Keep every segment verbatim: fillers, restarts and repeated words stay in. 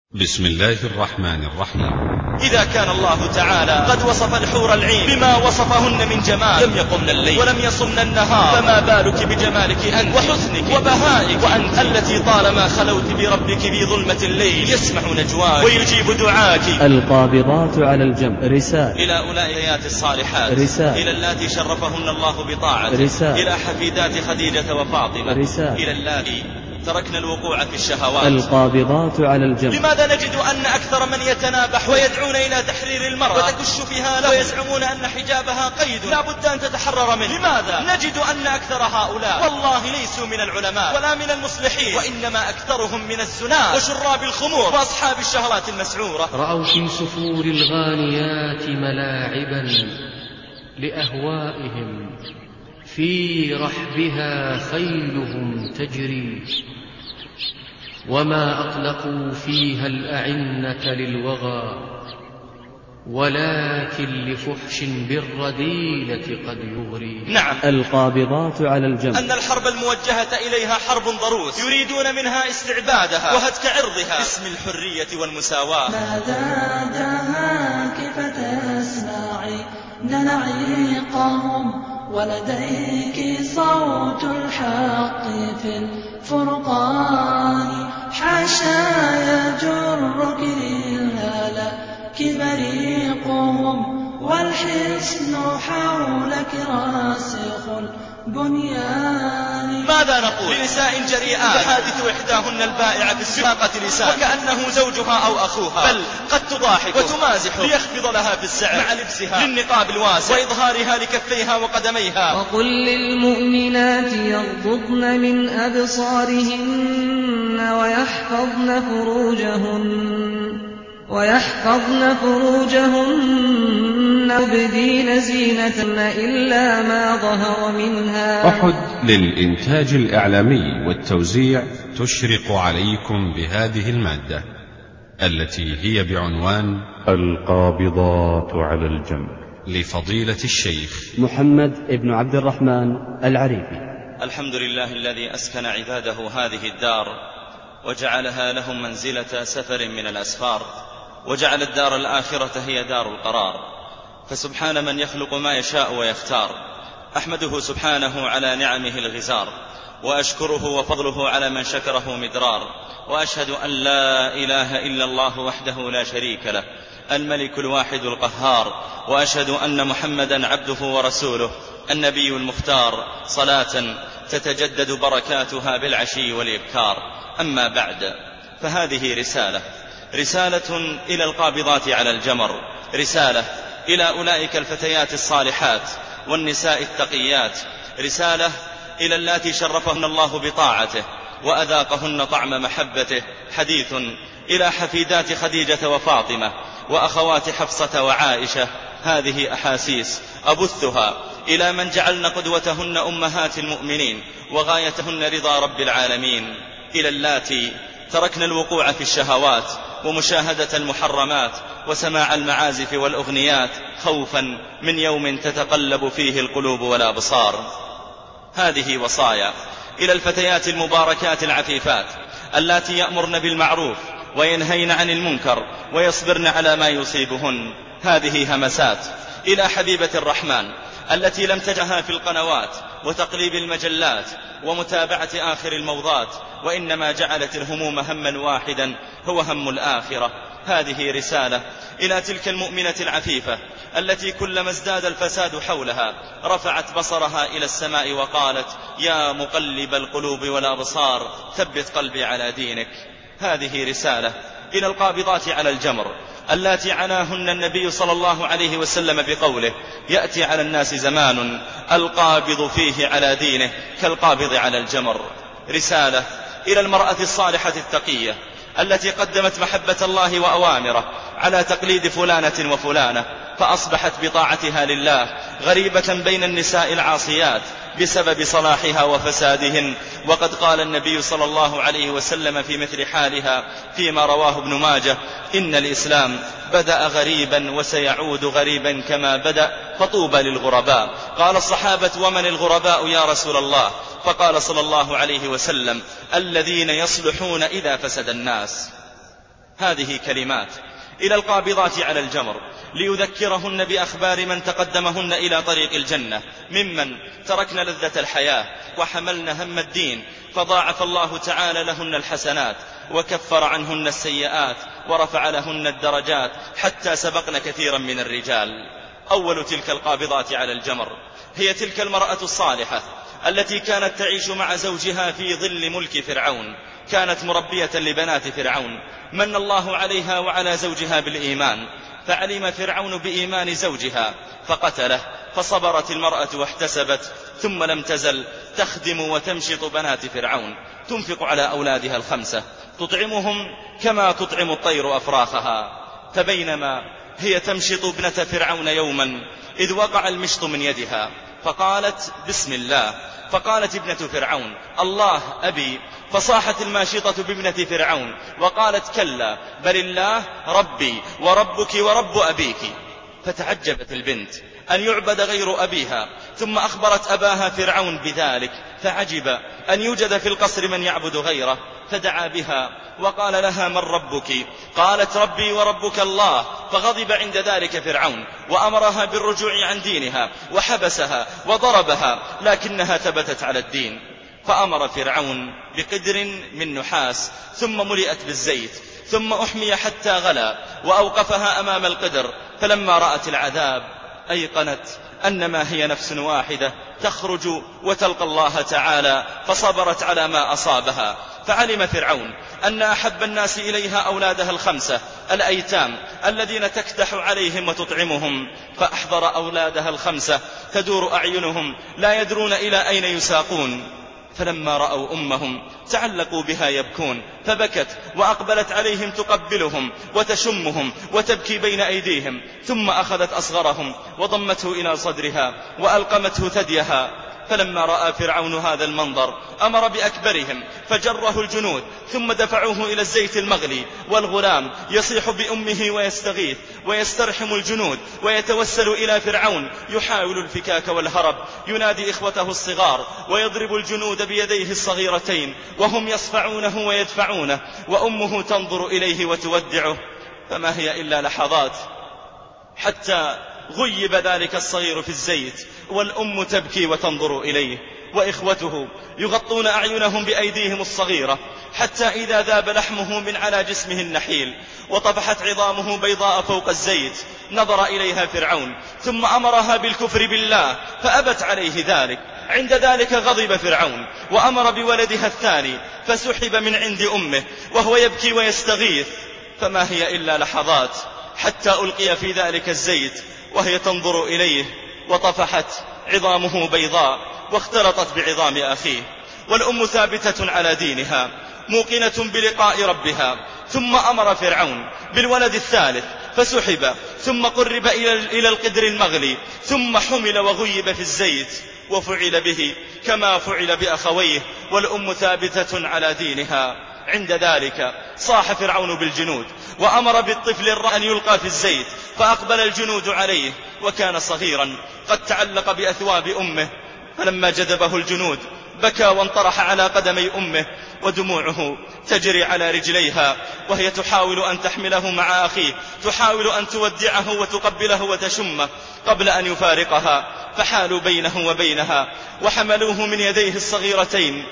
بسم الله الرحمن الرحيم. إذا كان الله تعالى قد وصف الحور العين بما وصفهن من جمال لم يقمن الليل ولم يصمن النهار، فما بالك بجمالك أنت وحسنك وبهائك، وأنت التي طالما خلوت بربك في ظلمة الليل يسمع نجواك ويجيب دعاك. القابضات على الجمع رسالة إلى أولئك الصالحات، رسالة إلى اللاتي شرفهن الله بطاعته، رسالة إلى حفيدات خديجة وفاطمة، رسالة إلى اللاتي تركنا الوقوع في الشهوات. القابضات على الجمع. لماذا نجد أن أكثر من يتنابح ويدعون إلى تحرير المرأة وتكش فيها له ويزعمون أن حجابها قيد لا بد أن تتحرر منه؟ لماذا نجد أن أكثر هؤلاء والله ليسوا من العلماء ولا من المصلحين، وإنما أكثرهم من الزناة وشراب الخمور وأصحاب الشهوات المسعورة؟ رأوا في سفور الغانيات ملاعبا لأهوائهم، في رحبها خيلهم تجري، وما أطلقوا فيها الأعنة للوغى، ولكن لفحش بالرذيلة قد يغري. نعم، القابضات على الجمع. أن الحرب الموجهة إليها حرب ضروس، يريدون منها استعبادها وهتك عرضها باسم الحرية والمساواة. ماذا دهاك فتسمعي نعيقهم، ولديك صوت الحق في الفرقان، حاشا يجرك للهلاك بريقهم، والحصن حولك راسخ البنيان. ماذا نقول لنساء جريئات تحادث إحداهن البائع في الساقة لسان وكأنه زوجها أو أخوها، بل قد تضاحك وتمازح ليخفض لها في السعر مع لبسها للنقاب الواسع وإظهارها لكفيها وقدميها. وقل للمؤمنات يغضضن من أبصارهن ويحفظن فروجهن ويحفظن فروجهن ويبدين زينتهن إلا ما ظهر منها. أحد للإنتاج الإعلامي والتوزيع تشرق عليكم بهذه المادة التي هي بعنوان القابضات على الجمع لفضيلة الشيخ محمد ابن عبد الرحمن العريفي. الحمد لله الذي أسكن عباده هذه الدار وجعلها لهم منزلة سفر من الأسفار، وجعل الدار الآخرة هي دار القرار، فسبحان من يخلق ما يشاء ويختار. أحمده سبحانه على نعمه الغزار، وأشكره وفضله على من شكره مدرار، وأشهد أن لا إله إلا الله وحده لا شريك له الملك الواحد القهار، وأشهد أن محمدا عبده ورسوله النبي المختار، صلاة تتجدد بركاتها بالعشي والإبكار. أما بعد، فهذه رسالة رسالة إلى القابضات على الجمر، رسالة إلى أولئك الفتيات الصالحات والنساء التقيات، رسالة إلى اللاتي شرفهن الله بطاعته وأذاقهن طعم محبته، حديث إلى حفيدات خديجة وفاطمة وأخوات حفصة وعائشة. هذه أحاسيس أبثها إلى من جعلن قدوتهن أمهات المؤمنين وغايتهن رضا رب العالمين، إلى اللاتي تركن الوقوع في الشهوات ومشاهدة المحرمات وسماع المعازف والأغنيات خوفا من يوم تتقلب فيه القلوب والأبصار. هذه وصايا إلى الفتيات المباركات العفيفات اللاتي يأمرن بالمعروف وينهين عن المنكر ويصبرن على ما يصيبهن. هذه همسات إلى حبيبة الرحمن التي لم تجعها في القنوات وتقليب المجلات ومتابعة آخر الموضات، وإنما جعلت الهموم هما واحدا هو هم الآخرة. هذه رسالة إلى تلك المؤمنة العفيفة التي كلما ازداد الفساد حولها رفعت بصرها إلى السماء وقالت: يا مقلب القلوب والأبصار ثبت قلبي على دينك. هذه رسالة إلى القابضات على الجمر اللاتي عناهن النبي صلى الله عليه وسلم بقوله: يأتي على الناس زمان القابض فيه على دينه كالقابض على الجمر. رسالة إلى المرأة الصالحة التقية التي قدمت محبة الله وأوامره على تقليد فلانة وفلانة، فأصبحت بطاعتها لله غريبة بين النساء العاصيات بسبب صلاحها وفسادهن. وقد قال النبي صلى الله عليه وسلم في مثل حالها فيما رواه ابن ماجه: إن الإسلام بدأ غريبا وسيعود غريبا كما بدأ، فطوبى للغرباء. قال الصحابة: ومن الغرباء يا رسول الله؟ فقال صلى الله عليه وسلم: الذين يصلحون إذا فسد الناس. هذه كلمات إلى القابضات على الجمر ليذكرهن بأخبار من تقدمهن إلى طريق الجنة ممن تركن لذة الحياة وحملن هم الدين، فضاعف الله تعالى لهن الحسنات وكفر عنهن السيئات ورفع لهن الدرجات حتى سبقن كثيرا من الرجال. أول تلك القابضات على الجمر هي تلك المرأة الصالحة التي كانت تعيش مع زوجها في ظل ملك فرعون، كانت مربية لبنات فرعون، من الله عليها وعلى زوجها بالإيمان، فعلم فرعون بإيمان زوجها فقتله، فصبرت المرأة واحتسبت، ثم لم تزل تخدم وتمشط بنات فرعون، تنفق على أولادها الخمسة، تطعمهم كما تطعم الطير أفراخها. فبينما هي تمشط ابنة فرعون يوما إذ وقع المشط من يدها فقالت بسم الله، فقالت ابنة فرعون الله أبي، فصاحت الماشطة بابنة فرعون وقالت كلا بل الله ربي وربك ورب أبيك. فتعجبت البنت أن يعبد غير أبيها، ثم أخبرت أباها فرعون بذلك فعجب أن يوجد في القصر من يعبد غيره، فدعا بها وقال لها من ربك؟ قالت ربي وربك الله، فغضب عند ذلك فرعون وأمرها بالرجوع عن دينها وحبسها وضربها، لكنها ثبتت على الدين. فأمر فرعون بقدر من نحاس ثم ملئت بالزيت ثم أحمي حتى غلى وأوقفها أمام القدر، فلما رأت العذاب أيقنت أنما هي نفس واحدة تخرج وتلقى الله تعالى، فصبرت على ما أصابها. فعلم فرعون أن أحب الناس إليها أولادها الخمسة الأيتام الذين تكتح عليهم وتطعمهم، فأحضر أولادها الخمسة تدور أعينهم لا يدرون إلى أين يساقون، فلما رأوا أمهم تعلقوا بها يبكون، فبكت وأقبلت عليهم تقبلهم وتشمهم وتبكي بين أيديهم، ثم أخذت أصغرهم وضمته إلى صدرها وألقمته ثديها. فلما رأى فرعون هذا المنظر أمر بأكبرهم فجره الجنود، ثم دفعوه إلى الزيت المغلي، والغلام يصيح بأمه ويستغيث ويسترحم الجنود ويتوسل إلى فرعون يحاول الفكاك والهرب، ينادي إخوته الصغار ويضرب الجنود بيديه الصغيرتين وهم يصفعونه ويدفعونه، وأمه تنظر إليه وتودعه. فما هي إلا لحظات حتى غيب ذلك الصغير في الزيت، والأم تبكي وتنظر إليه، وإخوته يغطون أعينهم بأيديهم الصغيرة، حتى إذا ذاب لحمه من على جسمه النحيل وطفحت عظامه بيضاء فوق الزيت نظر إليها فرعون، ثم أمرها بالكفر بالله فأبت عليه ذلك. عند ذلك غضب فرعون وأمر بولدها الثاني فسحب من عند أمه وهو يبكي ويستغيث. فما هي إلا لحظات حتى ألقي في ذلك الزيت وهي تنظر إليه، وطفحت عظامه بيضاء واختلطت بعظام أخيه، والأم ثابتة على دينها موقنة بلقاء ربها. ثم أمر فرعون بالولد الثالث فسحب، ثم قرب إلى القدر المغلي، ثم حمل وغيب في الزيت وفعل به كما فعل بأخويه، والأم ثابتة على دينها. عند ذلك صاح فرعون بالجنود وأمر بالطفل أن يلقى في الزيت، فأقبل الجنود عليه وكان صغيرا قد تعلق بأثواب أمه، فلما جذبه الجنود بكى وانطرح على قدمي أمه ودموعه تجري على رجليها، وهي تحاول أن تحمله مع أخيه، تحاول أن تودعه وتقبله وتشمه قبل أن يفارقها، فحالوا بينه وبينها وحملوه من يديه الصغيرتين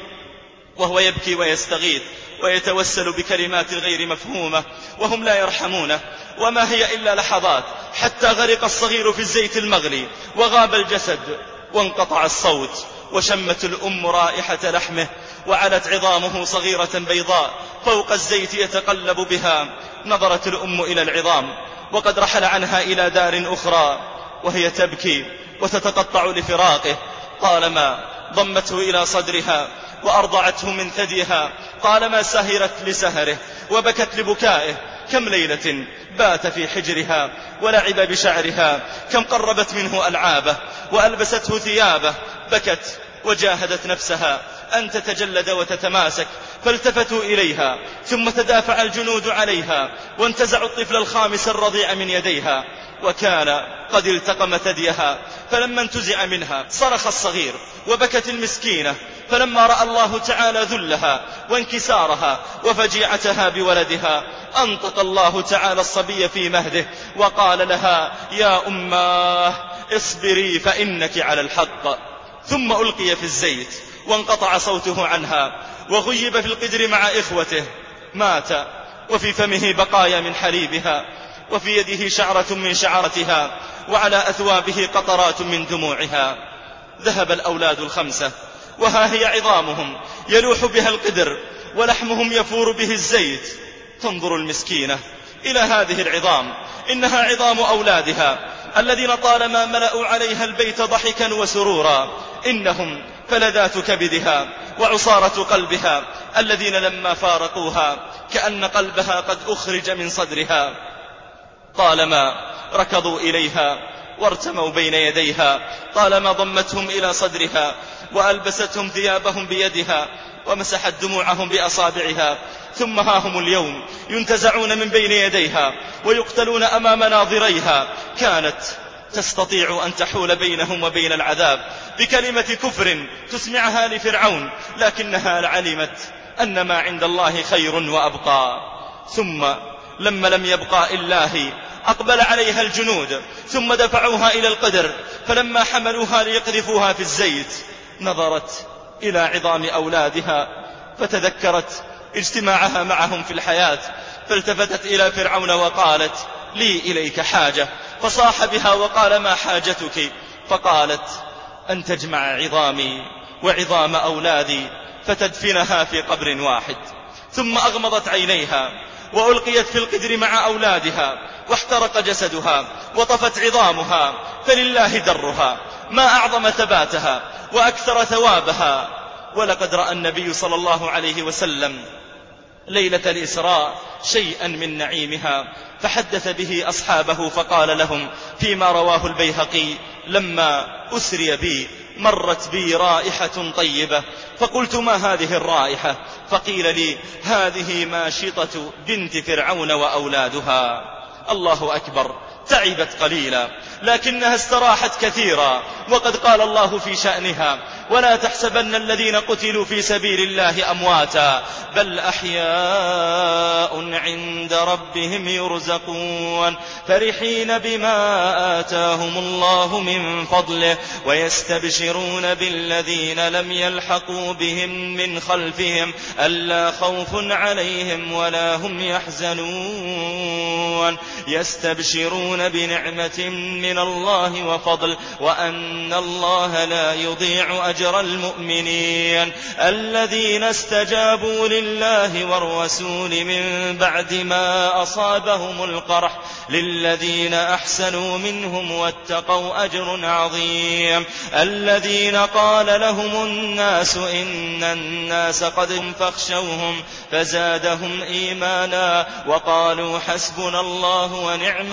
وهو يبكي ويستغيث ويتوسل بكلمات غير مفهومة وهم لا يرحمونه. وما هي إلا لحظات حتى غرق الصغير في الزيت المغلي وغاب الجسد وانقطع الصوت، وشمت الأم رائحة لحمه، وعلت عظامه صغيرة بيضاء فوق الزيت يتقلب بها. نظرت الأم إلى العظام وقد رحل عنها إلى دار أخرى وهي تبكي وتتقطع لفراقه، طالما ضمته إلى صدرها وأرضعته من ثديها، طالما سهرت لسهره وبكت لبكائه. كم ليلة بات في حجرها ولعب بشعرها، كم قربت منه ألعابه وألبسته ثيابه، بكت وجاهدت نفسها أن تتجلد وتتماسك، فالتفتوا إليها، ثم تدافع الجنود عليها وانتزعوا الطفل الخامس الرضيع من يديها، وكان قد التقم ثديها، فلما انتزع منها صرخ الصغير وبكت المسكينة. فلما رأى الله تعالى ذلها وانكسارها وفجيعتها بولدها، أنطق الله تعالى الصبي في مهده وقال لها: يا أماه اصبري فإنك على الحق. ثم ألقي في الزيت وانقطع صوته عنها، وغيب في القدر مع إخوته. مات وفي فمه بقايا من حليبها، وفي يده شعرة من شعرتها، وعلى أثوابه قطرات من دموعها. ذهب الأولاد الخمسة، وها هي عظامهم يلوح بها القدر، ولحمهم يفور به الزيت. تنظر المسكينة إلى هذه العظام، إنها عظام أولادها الذين طالما ملأوا عليها البيت ضحكا وسرورا، إنهم فلذات كبدها وعصارة قلبها الذين لما فارقوها كأن قلبها قد أخرج من صدرها. طالما ركضوا إليها وارتموا بين يديها، طالما ضمتهم إلى صدرها وألبستهم ثيابهم بيدها ومسحت دموعهم بأصابعها، ثم ها هم اليوم ينتزعون من بين يديها ويقتلون أمام ناظريها. كانت تستطيع أن تحول بينهم وبين العذاب بكلمة كفر تسمعها لفرعون، لكنها علمت أن ما عند الله خير وأبقى. ثم لما لم يبقى إلا هي أقبل عليها الجنود، ثم دفعوها إلى القدر، فلما حملوها ليقذفوها في الزيت نظرت إلى عظام أولادها فتذكرت اجتماعها معهم في الحياة، فالتفتت إلى فرعون وقالت: لي إليك حاجة. فصاح بها وقال: ما حاجتك؟ فقالت: أن تجمع عظامي وعظام أولادي فتدفنها في قبر واحد. ثم أغمضت عينيها وألقيت في القدر مع أولادها، واحترق جسدها وطفت عظامها، فلله درها، ما أعظم ثباتها وأكثر ثوابها. ولقد رأى النبي صلى الله عليه وسلم ليلة الإسراء شيئا من نعيمها، فحدث به أصحابه فقال لهم فيما رواه البيهقي: لما أسري بي مرت بي رائحة طيبة، فقلت: ما هذه الرائحة؟ فقيل لي: هذه ماشطة بنت فرعون وأولادها. الله أكبر، تعبت قليلا لكنها استراحت كثيرا. وقد قال الله في شأنها: ولا تحسبن الذين قتلوا في سبيل الله أمواتا بل أحياء عند ربهم يرزقون فرحين بما آتاهم الله من فضله ويستبشرون بالذين لم يلحقوا بهم من خلفهم ألا خوف عليهم ولا هم يحزنون يستبشرون بنعمة من الله وفضل وأن الله لا يضيع أجر المؤمنين الذين استجابوا لله والرسول من بعد ما أصابهم القرح للذين أحسنوا منهم واتقوا أجر عظيم الذين قال لهم الناس إن الناس قد فاخشوهم فزادهم إيمانا وقالوا حسبنا الله ونعم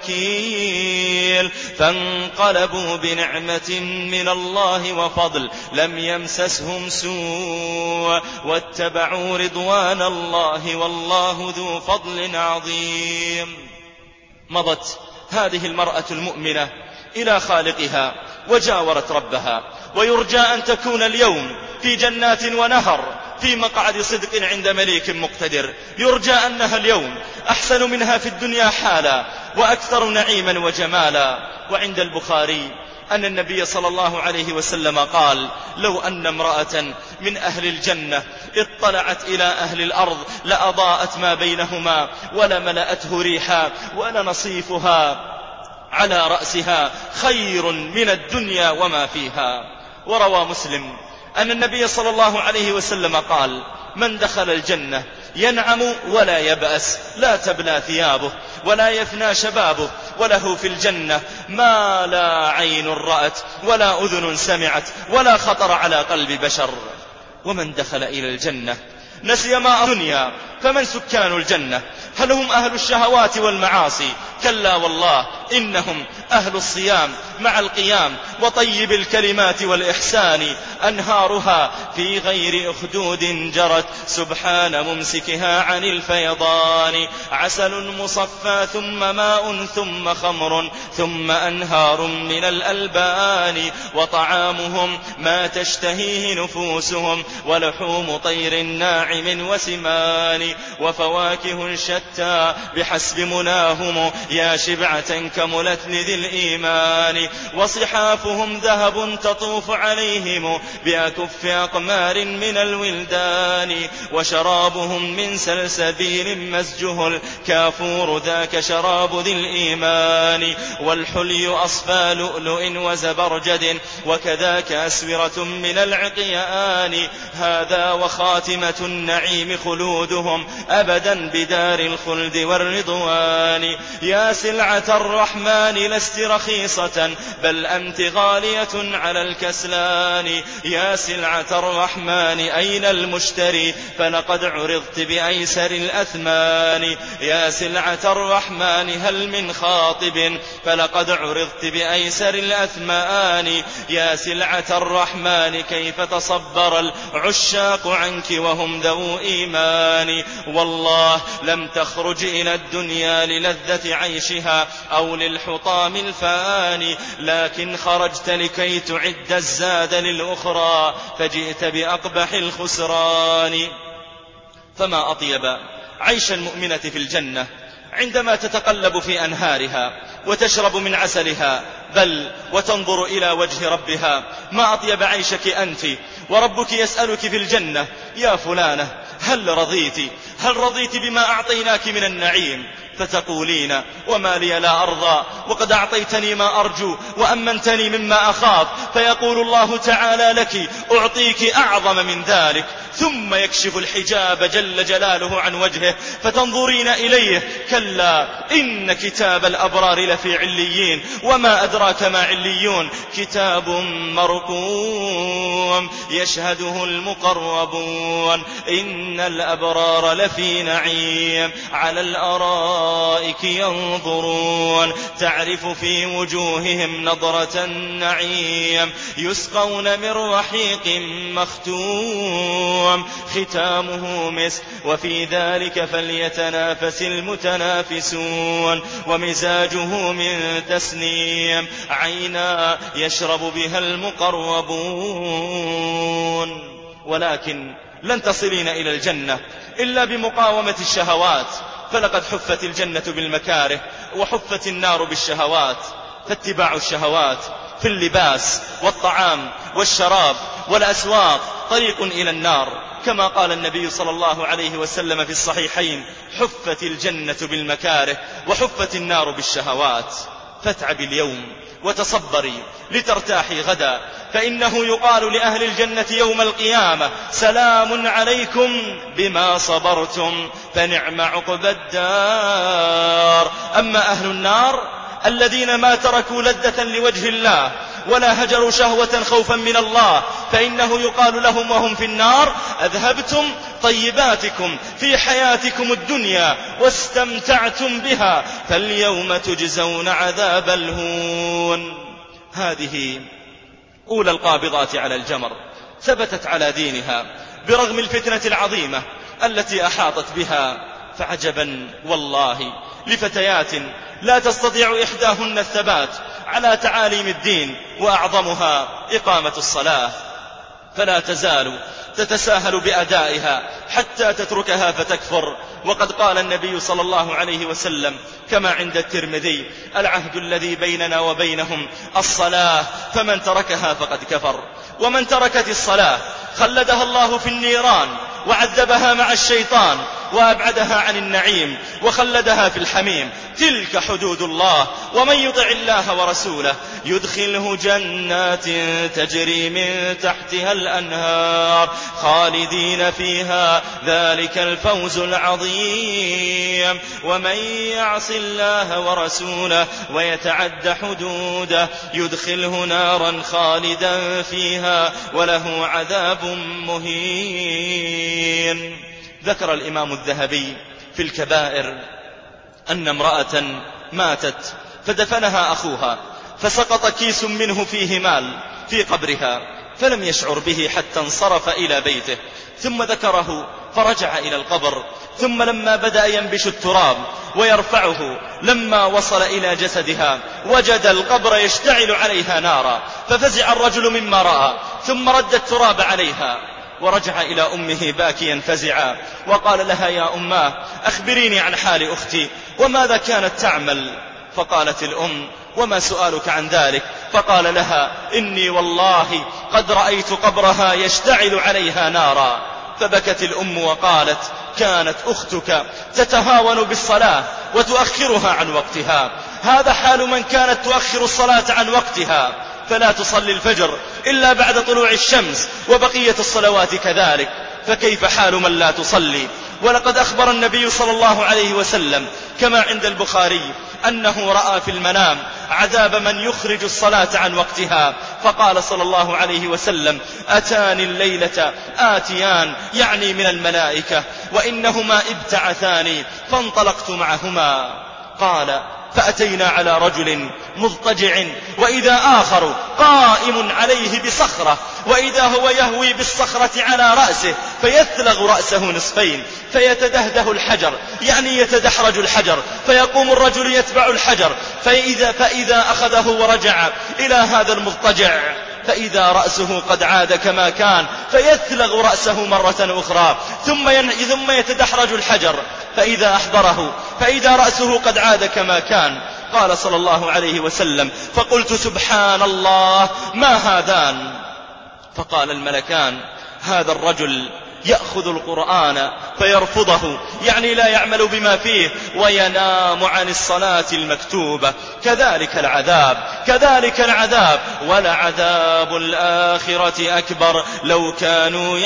الوكيل فانقلبوا بنعمة من الله وفضل لم يمسسهم سوء واتبعوا رضوان الله والله ذو فضل عظيم. مضت هذه المرأة المؤمنة إلى خالقها وجاورت ربها، ويرجى أن تكون اليوم في جنات ونهر في مقعد صدق عند مليك مقتدر. يرجى أنها اليوم أحسن منها في الدنيا حالا وأكثر نعيما وجمالا. وعند البخاري أن النبي صلى الله عليه وسلم قال: لو أن امرأة من أهل الجنة اطلعت إلى أهل الأرض لأضاءت ما بينهما ولملأته ريحا ولنصيفها على رأسها خير من الدنيا وما فيها. وروى مسلم أن النبي صلى الله عليه وسلم قال: من دخل الجنة ينعم ولا يبأس لا تبلى ثيابه ولا يفنى شبابه وله في الجنة ما لا عين رأت ولا أذن سمعت ولا خطر على قلب بشر. ومن دخل إلى الجنة نسي ما الدنيا فمن سكان الجنة؟ هل هم أهل الشهوات والمعاصي؟ كلا والله إنهم أهل الصيام مع القيام وطيب الكلمات والإحسان أنهارها في غير أخدود جرت سبحان ممسكها عن الفيضان عسل مصفى ثم ماء ثم خمر ثم أنهار من الألبان وطعامهم ما تشتهيه نفوسهم ولحوم طير ناعم وسمان وفواكه شتى بحسب مناهم يا شبعة كملت لذي الإيمان وصحافهم ذهب تطوف عليهم بأكف أقمار من الولدان وشرابهم من سلسبيل مزجه الكافور ذاك شراب ذي الإيمان والحلي أصفى لؤلؤ وزبرجد وكذاك أسورة من العقيان هذا وخاتمة النعيم خلودهم أبدا بدار الخلد والرضوان يا سلعة الرحمن لست رخيصة بل أنت غالية على الكسلان يا سلعة الرحمن أين المشتري فلقد عرضت بأيسر الأثمان يا سلعة الرحمن هل من خاطب فلقد عرضت بأيسر الأثمان يا سلعة الرحمن كيف تصبر العشاق عنك وهم ذو إيمان والله لم تخرج إلى الدنيا للذة عيشها أو للحطام الفاني لكن خرجت لكي تعد الزاد للأخرى فجئت بأقبح الخسران فما أطيب عيش المؤمنة في الجنة عندما تتقلب في أنهارها وتشرب من عسلها بل وتنظر إلى وجه ربها ما أطيب عيشك أنت وربك يسألك في الجنة يا فلانة هل رضيت هل رضيت بما أعطيناك من النعيم فتقولين وما لي لا أرضى وقد أعطيتني ما أرجو وأمنتني مما أخاف فيقول الله تعالى لك أعطيك أعظم من ذلك ثم يكشف الحجاب جل جلاله عن وجهه فتنظرين إليه كلا إن كتاب الأبرار لفي عليين وما أدراك ما عليون كتاب مرقوم يشهده المقربون إن الأبرار لفي نعيم على الأرائك ينظرون تعرف في وجوههم نظرة النعيم يسقون من رحيق مختوم ختامه مسك وفي ذلك فليتنافس المتنافسون ومزاجه من تسنيم عينا يشرب بها المقربون ولكن لن تصلين إلى الجنة إلا بمقاومة الشهوات فلقد حفت الجنة بالمكاره وحفت النار بالشهوات فاتباع الشهوات في اللباس والطعام والشراب والأسواق طريق إلى النار كما قال النبي صلى الله عليه وسلم في الصحيحين حفت الجنة بالمكاره وحفت النار بالشهوات فاتعب اليوم وتصبري لترتاحي غدا فإنه يقال لأهل الجنة يوم القيامة سلام عليكم بما صبرتم فنعم عقبى الدار أما أهل النار الذين ما تركوا لذة لوجه الله ولا هجروا شهوة خوفا من الله فإنه يقال لهم وهم في النار أذهبتم طيباتكم في حياتكم الدنيا واستمتعتم بها فاليوم تجزون عذاب الهون هذه أولى القابضات على الجمر ثبتت على دينها برغم الفتنة العظيمة التي أحاطت بها فعجبا والله لفتيات لا تستطيع إحداهن الثبات على تعاليم الدين وأعظمها إقامة الصلاة فلا تزال تتساهل بأدائها حتى تتركها فتكفر وقد قال النبي صلى الله عليه وسلم كما عند الترمذي العهد الذي بيننا وبينهم الصلاة فمن تركها فقد كفر ومن تركت الصلاة خلدها الله في النيران وعذبها مع الشيطان وأبعدها عن النعيم وخلدها في الحميم تلك حدود الله ومن يطع الله ورسوله يدخله جنات تجري من تحتها الأنهار خالدين فيها ذلك الفوز العظيم ومن يعص الله ورسوله ويتعد حدوده يدخله نارا خالدا فيها وله عذاب مهين. ذكر الإمام الذهبي في الكبائر أن امرأة ماتت فدفنها أخوها، فسقط كيس منه فيه مال في قبرها، فلم يشعر به حتى انصرف إلى بيته، ثم ذكره فرجع إلى القبر، ثم لما بدأ ينبش التراب ويرفعه لما وصل إلى جسدها وجد القبر يشتعل عليها نارا، ففزع الرجل مما رأى، ثم رد التراب عليها ورجع إلى أمه باكيا فزعا، وقال لها: يا أماه، أخبريني عن حال أختي وماذا كانت تعمل؟ فقالت الأم: وما سؤالك عن ذلك؟ فقال لها: إني والله قد رأيت قبرها يشتعل عليها نارا. فبكت الأم وقالت: كانت أختك تتهاون بالصلاة وتؤخرها عن وقتها، هذا حال من كانت تؤخر الصلاة عن وقتها، فلا تصلي الفجر إلا بعد طلوع الشمس، وبقية الصلوات كذلك، فكيف حال من لا تصلي؟ ولقد أخبر النبي صلى الله عليه وسلم كما عند البخاري أنه رأى في المنام عذاب من يخرج الصلاة عن وقتها، فقال صلى الله عليه وسلم: أتاني الليلة آتيان، يعني من الملائكة، وإنهما ابتعثاني فانطلقت معهما. قال: فأتينا على رجل مضطجع، وإذا آخر قائم عليه بصخرة، وإذا هو يهوي بالصخرة على رأسه فيثلغ رأسه نصفين فيتدهده الحجر، يعني يتدحرج الحجر، فيقوم الرجل يتبع الحجر، فإذا, فإذا أخذه ورجع إلى هذا المضطجع فإذا رأسه قد عاد كما كان فيثلغ رأسه مرة أخرى، ثم, ين... ثم يتدحرج الحجر، فإذا أحضره فإذا رأسه قد عاد كما كان. قال صلى الله عليه وسلم: فقلت: سبحان الله، ما هذان؟ فقال الملكان: هذا الرجل يأخذ القرآن فيرفضه، يعني لا يعمل بما فيه، وينام عن الصلاة المكتوبة، كذلك العذاب، كذلك العذاب، ولعذاب الآخرة أكبر لو كانوا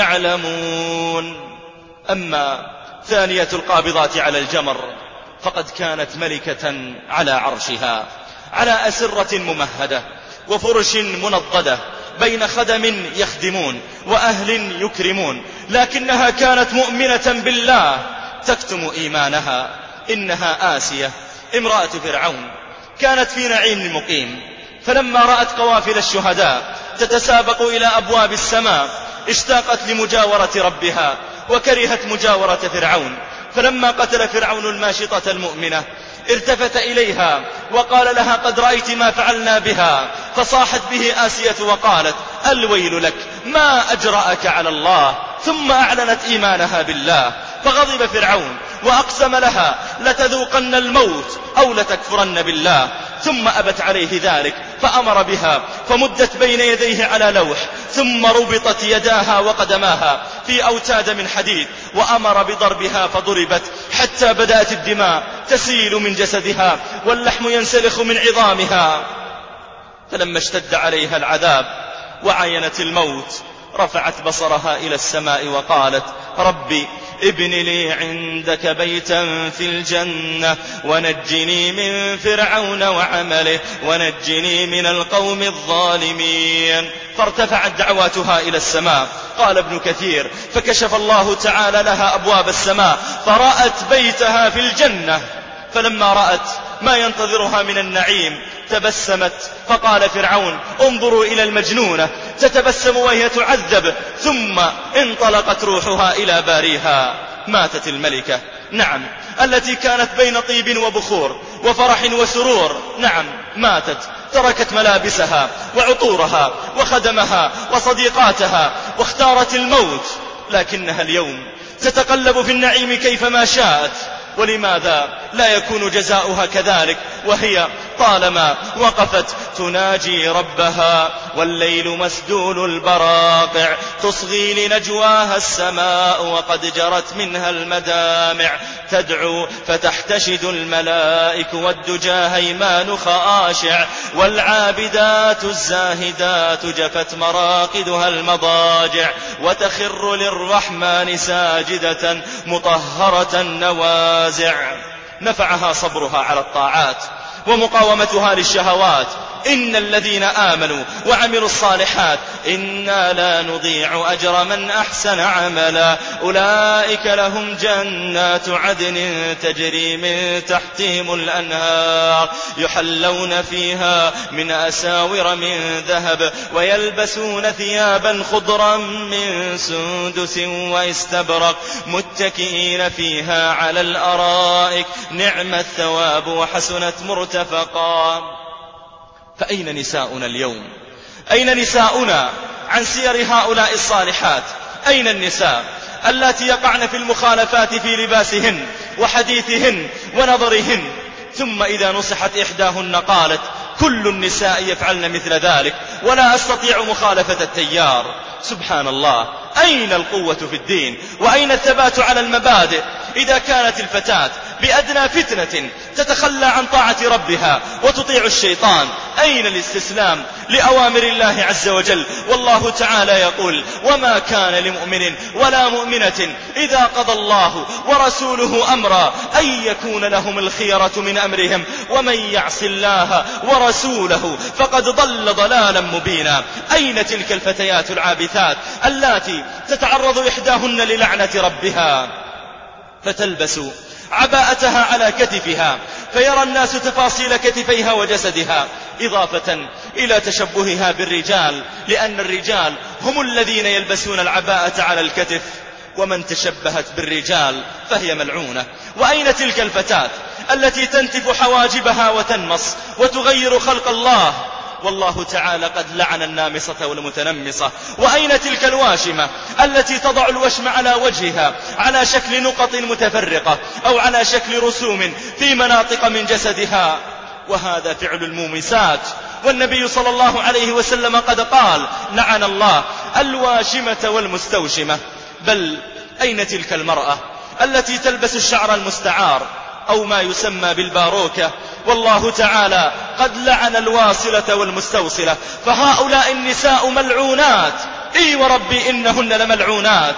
يعلمون. أما ثانية القابضات على الجمر فقد كانت ملكة على عرشها، على أسرة ممهدة وفرش منضدة، بين خدم يخدمون وأهل يكرمون، لكنها كانت مؤمنة بالله تكتم إيمانها. إنها آسية امرأة فرعون، كانت في نعيم مقيم، فلما رأت قوافل الشهداء تتسابق إلى أبواب السماء اشتاقت لمجاورة ربها وكرهت مجاورة فرعون، فلما قتل فرعون الماشطة المؤمنة التفت إليها وقال لها: قد رأيت ما فعلنا بها، فصاحت به آسية وقالت: الويل لك، ما أجرأك على الله، ثم أعلنت إيمانها بالله، فغضب فرعون وأقسم لها: لتذوقن الموت أو لتكفرن بالله، ثم أبت عليه ذلك، فأمر بها فمدت بين يديه على لوح، ثم ربطت يداها وقدماها في أوتاد من حديد، وأمر بضربها فضربت حتى بدأت الدماء تسيل من جسدها واللحم ينسلخ من عظامها. فلما اشتد عليها العذاب وعينت الموت رفعت بصرها إلى السماء وقالت: ربي ابن لي عندك بيتا في الجنة ونجني من فرعون وعمله ونجني من القوم الظالمين. فارتفعت دعواتها إلى السماء. قال ابن كثير: فكشف الله تعالى لها أبواب السماء فرأت بيتها في الجنة، فلما رأت ما ينتظرها من النعيم تبسمت، فقال فرعون: انظروا إلى المجنونة تتبسم وهي تعذب، ثم انطلقت روحها إلى باريها. ماتت الملكة، نعم، التي كانت بين طيب وبخور وفرح وسرور، نعم ماتت، تركت ملابسها وعطورها وخدمها وصديقاتها واختارت الموت، لكنها اليوم تتقلب في النعيم كيفما شاءت. ولماذا لا يكون جزاؤها كذلك وهي طالما وقفت تناجي ربها والليل مسدول البراقع تصغي لنجواها السماء وقد جرت منها المدامع تدعو فتحتشد الملائك والدجى هيمان خاشع والعابدات الزاهدات جفت مراقدها المضاجع وتخر للرحمن ساجدة مطهرة نوازع. نفعها صبرها على الطاعات ومقاومتها للشهوات. إن الذين آمنوا وعملوا الصالحات إنا لا نضيع أجر من أحسن عملا أولئك لهم جنات عدن تجري من تحتهم الأنهار يحلون فيها من أساور من ذهب ويلبسون ثيابا خضرا من سندس واستبرق متكئين فيها على الأرائك نعم الثواب وحسنت مرتفقا. فأين نساؤنا اليوم؟ أين نساؤنا عن سير هؤلاء الصالحات؟ أين النساء اللاتي يقعن في المخالفات في لباسهن وحديثهن ونظرهن، ثم إذا نصحت إحداهن قالت كل النساء يفعلن مثل ذلك ولا أستطيع مخالفة التيار. سبحان الله، أين القوة في الدين وأين الثبات على المبادئ إذا كانت الفتاة بأدنى فتنة تتخلى عن طاعة ربها وتطيع الشيطان؟ أين الاستسلام لأوامر الله عز وجل؟ والله تعالى يقول وما كان لمؤمن ولا مؤمنة إذا قضى الله ورسوله أمرا أن يكون لهم الخيرة من أمرهم ومن يعص الله ورسوله فقد ضل ضلالا مبينا. أين تلك الفتيات العابثات اللاتي تتعرض إحداهن للعنة ربها فتلبس عباءتها على كتفها فيرى الناس تفاصيل كتفيها وجسدها، إضافة إلى تشبهها بالرجال، لأن الرجال هم الذين يلبسون العباءة على الكتف، ومن تشبهت بالرجال فهي ملعونة. وأين تلك الفتاة التي تنتف حواجبها وتنمص وتغير خلق الله؟ والله تعالى قد لعن النامصة والمتنمصة. وأين تلك الواشمة التي تضع الوشم على وجهها على شكل نقط متفرقة أو على شكل رسوم في مناطق من جسدها؟ وهذا فعل المومسات، والنبي صلى الله عليه وسلم قد قال لعن الله الواشمة والمستوشمة. بل أين تلك المرأة التي تلبس الشعر المستعار أو ما يسمى بالباروكة؟ والله تعالى قد لعن الواصلة والمستوصلة. فهؤلاء النساء ملعونات، إي وربي إنهن لملعونات.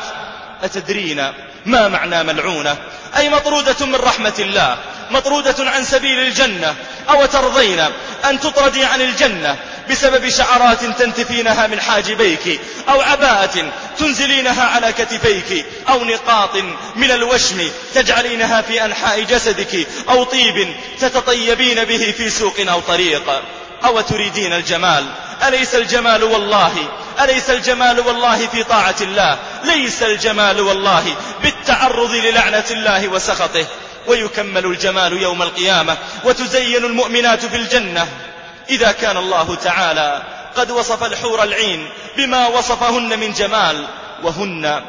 أتدرين ما معنى ملعونة؟ أي مطرودة من رحمة الله، مطرودة عن سبيل الجنة. أو ترضين أن تطردي عن الجنة بسبب شعرات تنتفينها من حاجبيك أو عباءة تنزلينها على كتفيك أو نقاط من الوشم تجعلينها في أنحاء جسدك أو طيب تتطيبين به في سوق أو طريق؟ أو تريدين الجمال؟ أليس الجمال والله أليس الجمال والله في طاعة الله؟ ليس الجمال والله بالتعرض للعنة الله وسخطه. ويكمل الجمال يوم القيامة وتزين المؤمنات في الجنة إذا كان الله تعالى قد وصف الحور العين بما وصفهن من جمال، وهن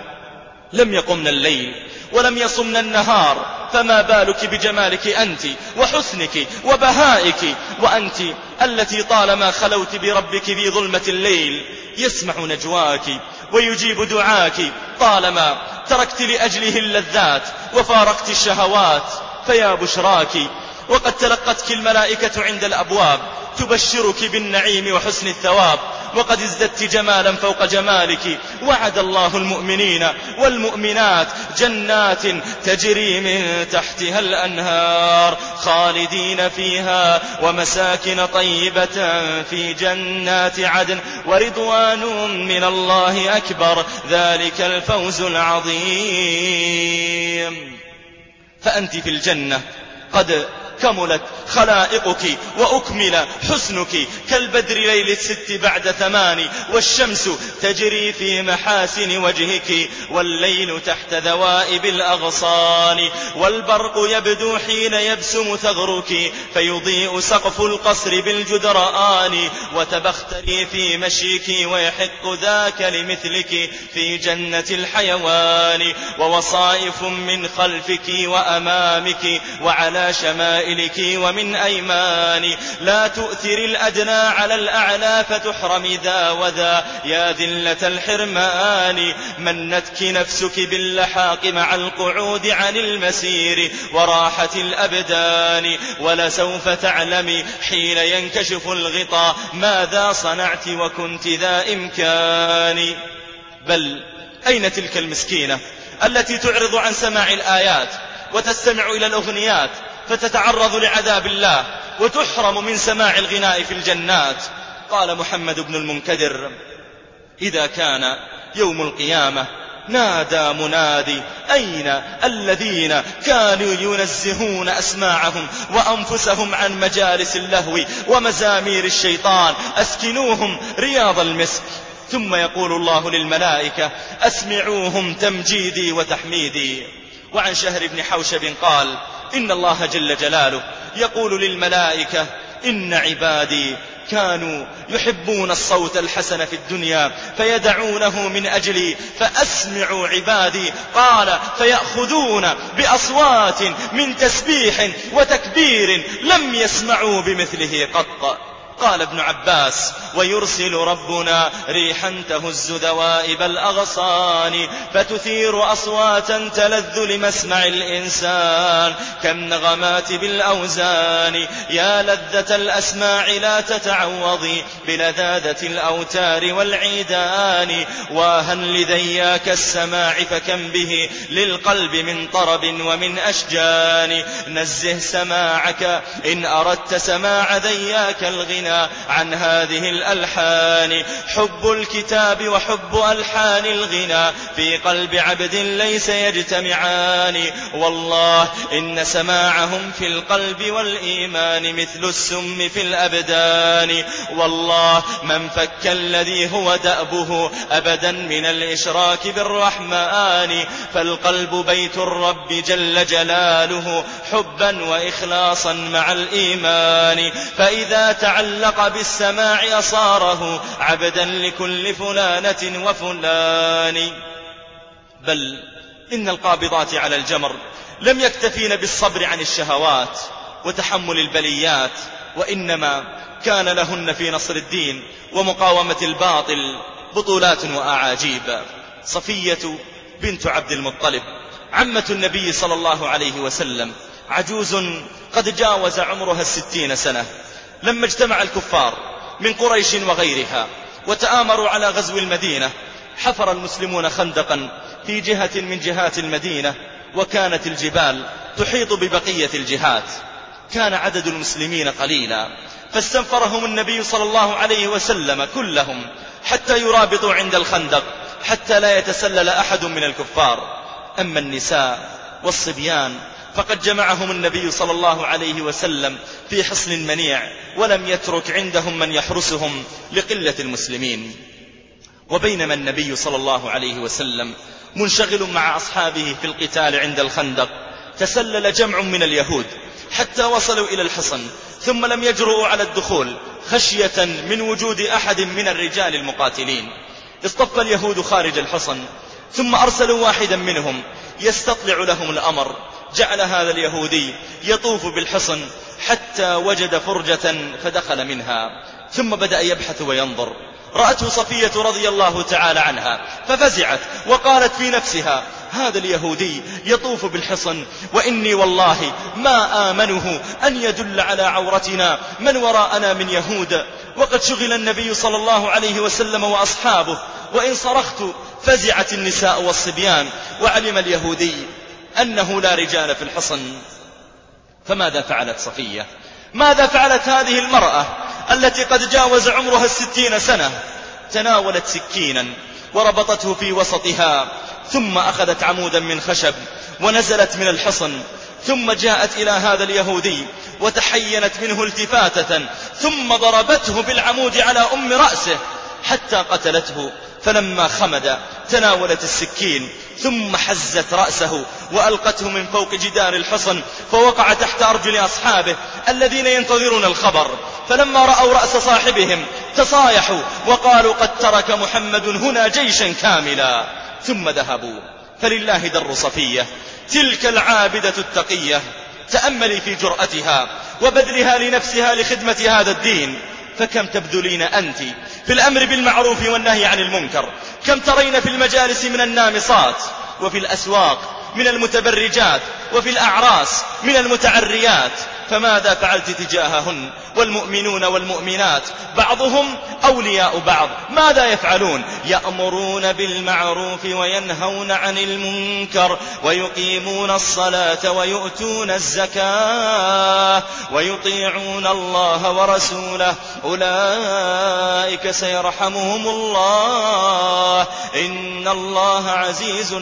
لم يقمن الليل ولم يصمن النهار، فما بالك بجمالك أنت وحسنك وبهائك، وأنت التي طالما خلوت بربك في ظلمة الليل يسمع نجواك ويجيب دعاك، طالما تركت لأجله اللذات وفارقت الشهوات. فيا بشراك، وقد تلقتك الملائكة عند الأبواب تبشرك بالنعيم وحسن الثواب، وقد ازددت جمالا فوق جمالك. وعد الله المؤمنين والمؤمنات جنات تجري من تحتها الأنهار خالدين فيها ومساكن طيبة في جنات عدن ورضوان من الله أكبر، ذلك الفوز العظيم. فأنت في الجنة قد كملت خلائقك وأكمل حسنك كالبدر ليل الست بعد ثمان، والشمس تجري في محاسن وجهك والليل تحت ذوائب الأغصان، والبرق يبدو حين يبسم ثغرك فيضيء سقف القصر بالجدران، وتبختري في مشيك ويحق ذاك لمثلك في جنة الحيوان، ووصائف من خلفك وأمامك وعلى شمائلك ومن أيمان، لا تؤثر الأدنى على الأعلى فتحرم ذا وذا يا ذلة الحرمان، منتك نفسك باللحاق مع القعود عن المسير وراحة الأبدان، ولسوف تعلمي حين ينكشف الغطاء ماذا صنعت وكنت ذا إمكان. بل أين تلك المسكينة التي تعرض عن سماع الآيات وتستمع إلى الأغنيات فتتعرض لعذاب الله وتحرم من سماع الغناء في الجنات؟ قال محمد بن المنكدر إذا كان يوم القيامة نادى منادي أين الذين كانوا ينزهون أسماعهم وأنفسهم عن مجالس اللهو ومزامير الشيطان أسكنوهم رياض المسك. ثم يقول الله للملائكة أسمعوهم تمجيدي وتحميدي. وعن شهر بن حوشب قال إن الله جل جلاله يقول للملائكة إن عبادي كانوا يحبون الصوت الحسن في الدنيا فيدعونه من أجلي فأسمعوا عبادي. قال فيأخذون بأصوات من تسبيح وتكبير لم يسمعوا بمثله قط. قال ابن عباس ويرسل ربنا ريحا تهز دوائب الأغصان فتثير أصواتا تلذ لمسمع الإنسان كالنغمات بالأوزان. يا لذة الأسماع لا تتعوضي بلذاذة الأوتار والعيدان. واها لذياك السماع فكم به للقلب من طرب ومن أشجان. نزه سماعك إن أردت سماع ذياك الغنى عن هذه الألحان. حب الكتاب وحب ألحان الغنى في قلب عبد ليس يجتمعان. والله إن سماعهم في القلب والإيمان مثل السم في الأبدان. والله من فك الذي هو دأبه أبدا من الإشراك بالرحمن. فالقلب بيت الرب جل جلاله حبا وإخلاصا مع الإيمان. فإذا تعلق بالسماع أصاره عبدا لكل فلانة وفلان. بل إن القابضات على الجمر لم يكتفين بالصبر عن الشهوات وتحمل البليات، وإنما كان لهن في نصر الدين ومقاومة الباطل بطولات وأعاجيب. صفية بنت عبد المطلب عمة النبي صلى الله عليه وسلم عجوز قد جاوز عمرها الستين سنة، لما اجتمع الكفار من قريش وغيرها وتآمروا على غزو المدينة حفر المسلمون خندقا في جهة من جهات المدينة، وكانت الجبال تحيط ببقية الجهات. كان عدد المسلمين قليلا فاستنفرهم النبي صلى الله عليه وسلم كلهم حتى يرابطوا عند الخندق حتى لا يتسلل أحد من الكفار. أما النساء والصبيان فقد جمعهم النبي صلى الله عليه وسلم في حصن منيع ولم يترك عندهم من يحرسهم لقلة المسلمين. وبينما النبي صلى الله عليه وسلم منشغل مع أصحابه في القتال عند الخندق تسلل جمع من اليهود حتى وصلوا إلى الحصن، ثم لم يجرؤوا على الدخول خشية من وجود أحد من الرجال المقاتلين. اصطف اليهود خارج الحصن ثم أرسلوا واحدا منهم يستطلع لهم الأمر. جعل هذا اليهودي يطوف بالحصن حتى وجد فرجة فدخل منها، ثم بدأ يبحث وينظر. رأته صفية رضي الله تعالى عنها ففزعت وقالت في نفسها هذا اليهودي يطوف بالحصن وإني والله ما آمنه أن يدل على عورتنا من وراءنا من يهود. وقد شغل النبي صلى الله عليه وسلم وأصحابه، وإن صرخت فزعت النساء والصبيان. وعلم اليهودي أنه لا رجال في الحصن. فماذا فعلت صفية؟ ماذا فعلت هذه المرأة التي قد جاوز عمرها الستين سنة؟ تناولت سكينا وربطته في وسطها، ثم أخذت عمودا من خشب ونزلت من الحصن، ثم جاءت إلى هذا اليهودي وتحينت منه التفاتة، ثم ضربته بالعمود على أم رأسه حتى قتلته. فلما خمد تناولت السكين ثم حزت رأسه وألقته من فوق جدار الحصن فوقع تحت أرجل أصحابه الذين ينتظرون الخبر. فلما رأوا رأس صاحبهم تصايحوا وقالوا قد ترك محمد هنا جيشا كاملا، ثم ذهبوا. فلله در صفية تلك العابدة التقية. تأملي في جرأتها وبذلها لنفسها لخدمة هذا الدين. فكم تبذلين أنت في الأمر بالمعروف والنهي عن المنكر، كم ترين في المجالس من النامصات، وفي الأسواق من المتبرجات، وفي الأعراس من المتعريات. فماذا فعلت تجاههن؟ والمؤمنون والمؤمنات بعضهم أولياء بعض، ماذا يفعلون؟ يأمرون بالمعروف وينهون عن المنكر ويقيمون الصلاة ويؤتون الزكاة ويطيعون الله ورسوله أولئك سيرحمهم الله إن الله عزيز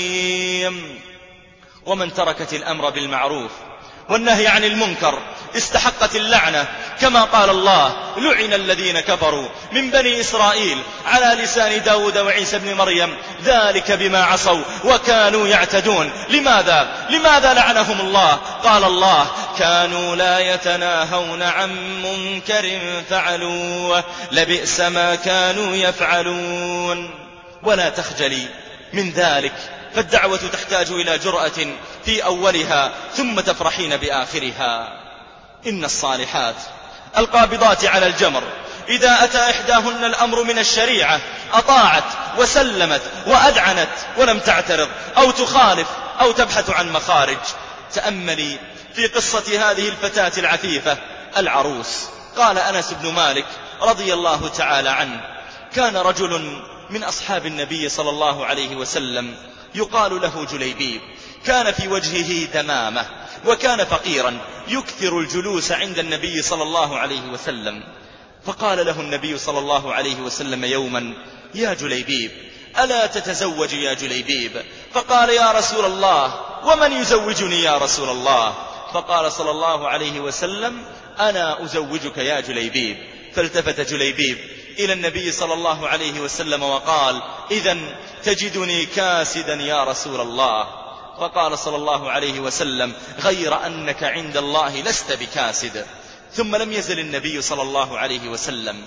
حكيم. ومن تركت الأمر بالمعروف والنهي عن المنكر استحقت اللعنة، كما قال الله: لعن الذين كفروا من بني إسرائيل على لسان داود وعيسى بن مريم ذلك بما عصوا وكانوا يعتدون. لماذا؟ لماذا لعنهم الله؟ قال الله: كانوا لا يتناهون عن منكر فعلوه لبئس ما كانوا يفعلون. ولا تخجلي من ذلك، فالدعوة تحتاج إلى جرأة في أولها ثم تفرحين بآخرها. إن الصالحات القابضات على الجمر إذا أتى إحداهن الأمر من الشريعة أطاعت وسلمت وأدعنت ولم تعترض أو تخالف أو تبحث عن مخارج. تأملي في قصة هذه الفتاة العفيفة العروس. قال أنس بن مالك رضي الله تعالى عنه: كان رجل من أصحاب النبي صلى الله عليه وسلم يقال له جليبيب، كان في وجهه دمامة وكان فقيرا يكثر الجلوس عند النبي صلى الله عليه وسلم. فقال له النبي صلى الله عليه وسلم يوما: يا جليبيب ألا تتزوج يا جليبيب؟ فقال: يا رسول الله ومن يزوجني يا رسول الله؟ فقال صلى الله عليه وسلم: أنا أزوجك يا جليبيب. فالتفت جليبيب إلى النبي صلى الله عليه وسلم وقال: إذن تجدني كاسدا يا رسول الله؟ فقال صلى الله عليه وسلم: غير أنك عند الله لست بكاسد. ثم لم يزل النبي صلى الله عليه وسلم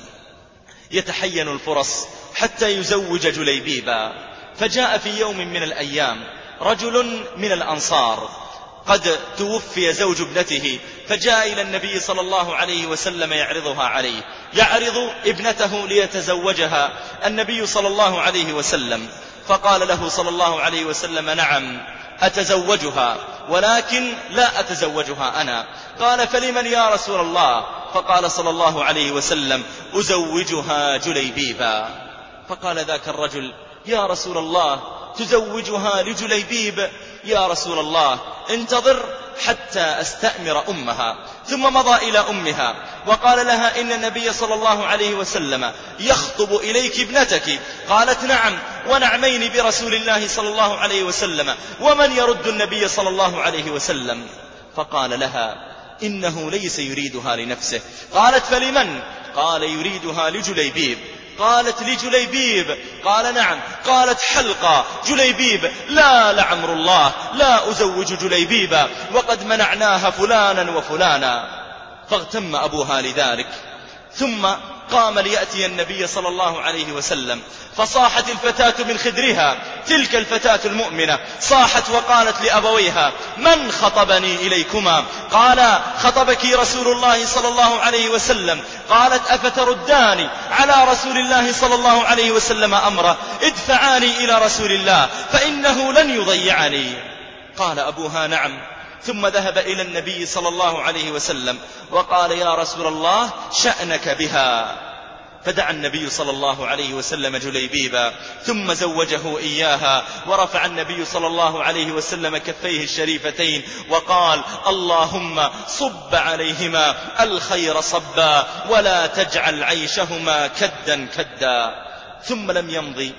يتحين الفرص حتى يزوج جليبيبا. فجاء في يوم من الأيام رجل من الأنصار قد توفي زوج ابنته، فجاء إلى النبي صلى الله عليه وسلم يعرضها عليه، يعرض ابنته ليتزوجها النبي صلى الله عليه وسلم. فقال له صلى الله عليه وسلم: نعم أتزوجها، ولكن لا أتزوجها أنا. قال: فلمن يا رسول الله؟ فقال صلى الله عليه وسلم: أزوجها جليبيبا. فقال ذاك الرجل: يا رسول الله تزوجها لجليبيب؟ يا رسول الله انتظر حتى أستأمر أمها. ثم مضى إلى أمها وقال لها: إن النبي صلى الله عليه وسلم يخطب إليك ابنتك. قالت: نعم ونعمين برسول الله صلى الله عليه وسلم، ومن يرد النبي صلى الله عليه وسلم؟ فقال لها: إنه ليس يريدها لنفسه. قالت: فلمن؟ قال: يريدها لجليبيب. قالت: لجليبيب؟ قال: نعم. قالت: حلقة جليبيب؟ لا لعمر الله لا أزوج جليبيبا، وقد منعناها فلانا وفلانا. فاغتم أبوها لذلك، ثم قام ليأتي النبي صلى الله عليه وسلم. فصاحت الفتاة من خدرها، تلك الفتاة المؤمنة، صاحت وقالت لأبويها: من خطبني إليكما؟ قال: خطبك رسول الله صلى الله عليه وسلم. قالت: أفترداني على رسول الله صلى الله عليه وسلم أمره؟ ادفعاني إلى رسول الله فإنه لن يضيعني. قال أبوها: نعم. ثم ذهب إلى النبي صلى الله عليه وسلم وقال: يا رسول الله شأنك بها. فدعا النبي صلى الله عليه وسلم جليبيبا ثم زوجه إياها، ورفع النبي صلى الله عليه وسلم كفيه الشريفتين وقال: اللهم صب عليهما الخير صبا ولا تجعل عيشهما كدا كدا. ثم لم يمضي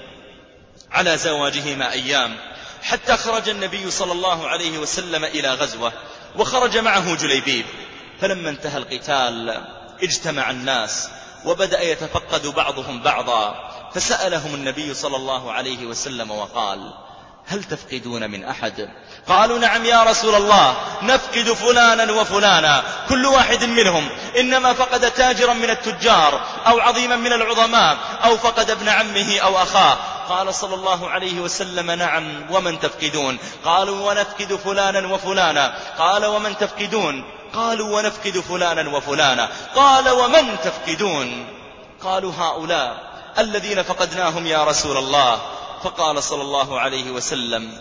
على زواجهما أيام حتى خرج النبي صلى الله عليه وسلم إلى غزوة، وخرج معه جليبيب. فلما انتهى القتال اجتمع الناس وبدأ يتفقد بعضهم بعضا، فسألهم النبي صلى الله عليه وسلم وقال: هل تفقدون من أحد؟ قالوا: نعم يا رسول الله، نفقد فلانا وفلانا، كل واحد منهم إنما فقد تاجرا من التجار أو عظيما من العظماء أو فقد ابن عمه أو أخاه. قال صلى الله عليه وسلم: نعم، ومن تفقدون؟ قالوا: ونفقد فلانا وفلانا. قال: ومن تفقدون؟ قالوا: ونفقد فلانا وفلانا. قال: ومن تفقدون؟ قالوا: هؤلاء الذين فقدناهم يا رسول الله. فقال صلى الله عليه وسلم: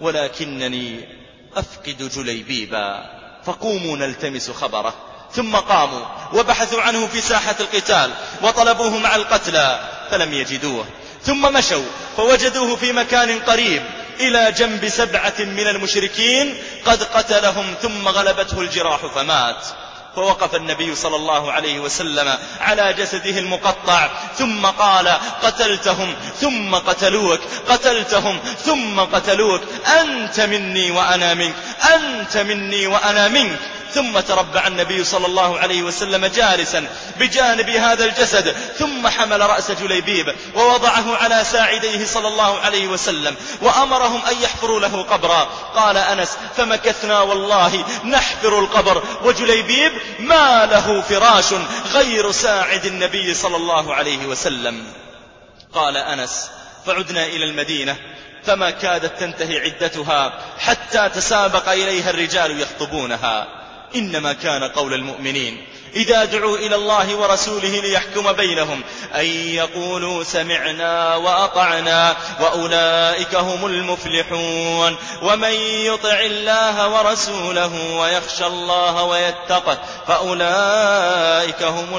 ولكنني أفقد جليبيبا، فقوموا نلتمس خبره. ثم قاموا وبحثوا عنه في ساحة القتال وطلبوه مع القتلى فلم يجدوه. ثم مشوا فوجدوه في مكان قريب إلى جنب سبعة من المشركين قد قتلهم، ثم غلبته الجراح فمات. فوقف النبي صلى الله عليه وسلم على جسده المقطع ثم قال: قتلتهم ثم قتلوك، قتلتهم ثم قتلوك، أنت مني وأنا منك، أنت مني وأنا منك. ثم تربع النبي صلى الله عليه وسلم جالسا بجانب هذا الجسد، ثم حمل رأس جليبيب ووضعه على ساعديه صلى الله عليه وسلم وأمرهم أن يحفروا له قبرا. قال أنس: فمكثنا والله نحفر القبر وجليبيب ما له فراش غير ساعد النبي صلى الله عليه وسلم. قال أنس: فعدنا إلى المدينة فما كادت تنتهي عدتها حتى تسابق إليها الرجال يخطبونها. إنما كان قول المؤمنين إذا دعوا إلى الله ورسوله ليحكم بينهم أن يقولوا سمعنا وأطعنا وأولئك هم المفلحون. ومن يطع الله ورسوله ويخشى الله ويتقه فأولئك هم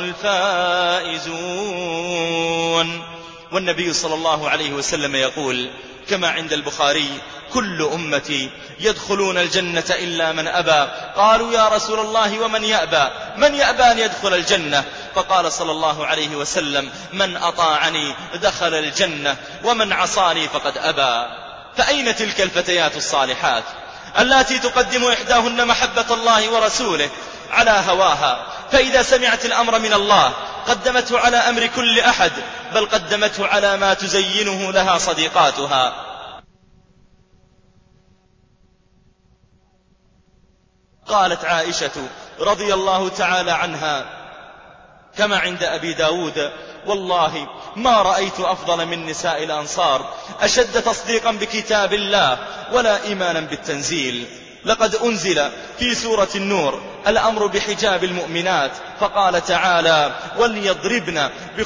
الفائزون. والنبي صلى الله عليه وسلم يقول كما عند البخاري: كل أمتي يدخلون الجنة إلا من أبى. قالوا: يا رسول الله ومن يأبى؟ من يأبى أن يدخل الجنة؟ فقال صلى الله عليه وسلم: من أطاعني دخل الجنة ومن عصاني فقد أبى. فأين تلك الفتيات الصالحات التي تقدم إحداهن محبة الله ورسوله على هواها، فإذا سمعت الأمر من الله قدمته على أمر كل أحد، بل قدمته على ما تزينه لها صديقاتها. قالت عائشة رضي الله تعالى عنها كما عند أبي داود: والله ما رأيت أفضل من نساء الأنصار أشد تصديقا بكتاب الله ولا إيمانا بالتنزيل. لقد أنزل في سورة النور الأمر بحجاب المؤمنات، فقال تعالى: وليضربن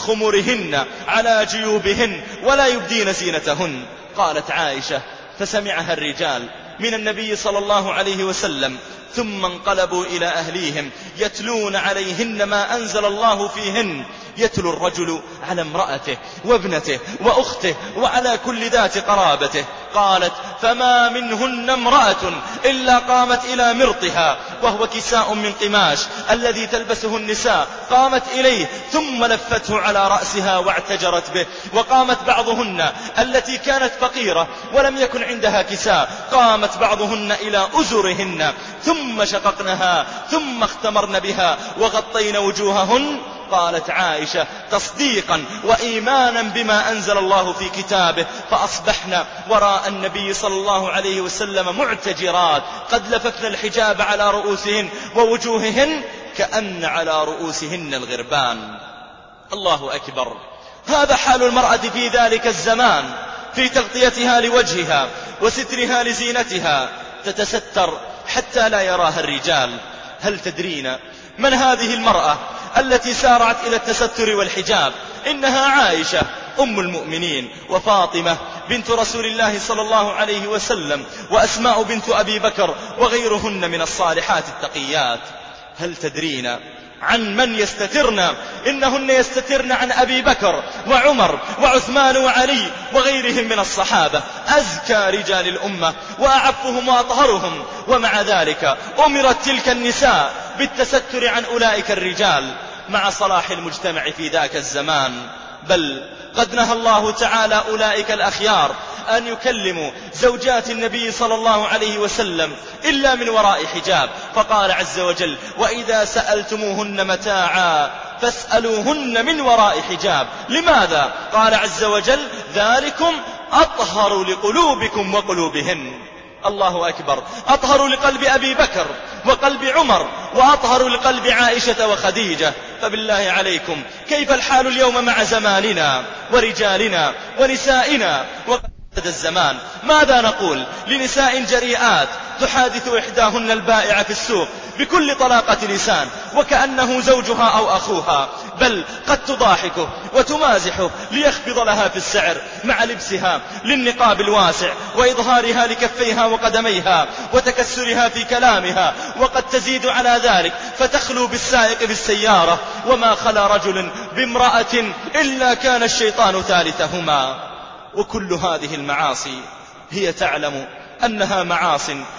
بخمرهن على جيوبهن ولا يبدين زينتهن. قالت عائشة: فسمعها الرجال من النبي صلى الله عليه وسلم ثم انقلبوا إلى أهليهم يتلون عليهن ما أنزل الله فيهن. يتلو الرجل على امرأته وابنته وأخته وعلى كل ذات قرابته. قالت: فما منهن امرأة إلا قامت إلى مرطها، وهو كساء من قماش الذي تلبسه النساء، قامت إليه ثم لفته على رأسها واعتجرت به. وقامت بعضهن التي كانت فقيرة ولم يكن عندها كساء، قامت بعضهن إلى أزرهن ثم شققنها ثم اختمرن بها وغطين وجوههن. قالت عائشة تصديقا وإيمانا بما أنزل الله في كتابه: فأصبحنا وراء النبي صلى الله عليه وسلم معتجرات قد لففن الحجاب على رؤوسهن ووجوههن كأن على رؤوسهن الغربان. الله أكبر. هذا حال المرأة في ذلك الزمان في تغطيتها لوجهها وسترها لزينتها، تتستر حتى لا يراها الرجال. هل تدرين من هذه المرأة التي سارعت إلى التستر والحجاب؟ إنها عائشة أم المؤمنين، وفاطمة بنت رسول الله صلى الله عليه وسلم، وأسماء بنت أبي بكر، وغيرهن من الصالحات التقيات. هل تدرين عن من يستترن؟ إنهن يستترن عن أبي بكر وعمر وعثمان وعلي وغيرهم من الصحابة، أزكى رجال الأمة وأعفهم وأطهرهم. ومع ذلك أمرت تلك النساء بالتستر عن أولئك الرجال مع صلاح المجتمع في ذاك الزمان. بل قد نهى الله تعالى أولئك الأخيار أن يكلموا زوجات النبي صلى الله عليه وسلم إلا من وراء حجاب، فقال عز وجل: وإذا سألتموهن متاعا فاسألوهن من وراء حجاب. لماذا؟ قال عز وجل: ذلكم أطهر لقلوبكم وقلوبهن. الله أكبر. أطهر لقلب أبي بكر وقلب عمر، وأطهر لقلب عائشة وخديجة. فبالله عليكم كيف الحال اليوم مع زماننا ورجالنا ونسائنا وقد الزمان؟ ماذا نقول لنساء جريئات تحادث إحداهن البائع في السوق بكل طلاقة لسان وكأنه زوجها أو أخوها، بل قد تضاحكه وتمازحه ليخفض لها في السعر مع لبسها للنقاب الواسع وإظهارها لكفيها وقدميها وتكسرها في كلامها، وقد تزيد على ذلك فتخلو بالسائق بالسيارة وما خلا رجل بامرأة إلا كان الشيطان ثالثهما. وكل هذه المعاصي هي تعلم أنها معاص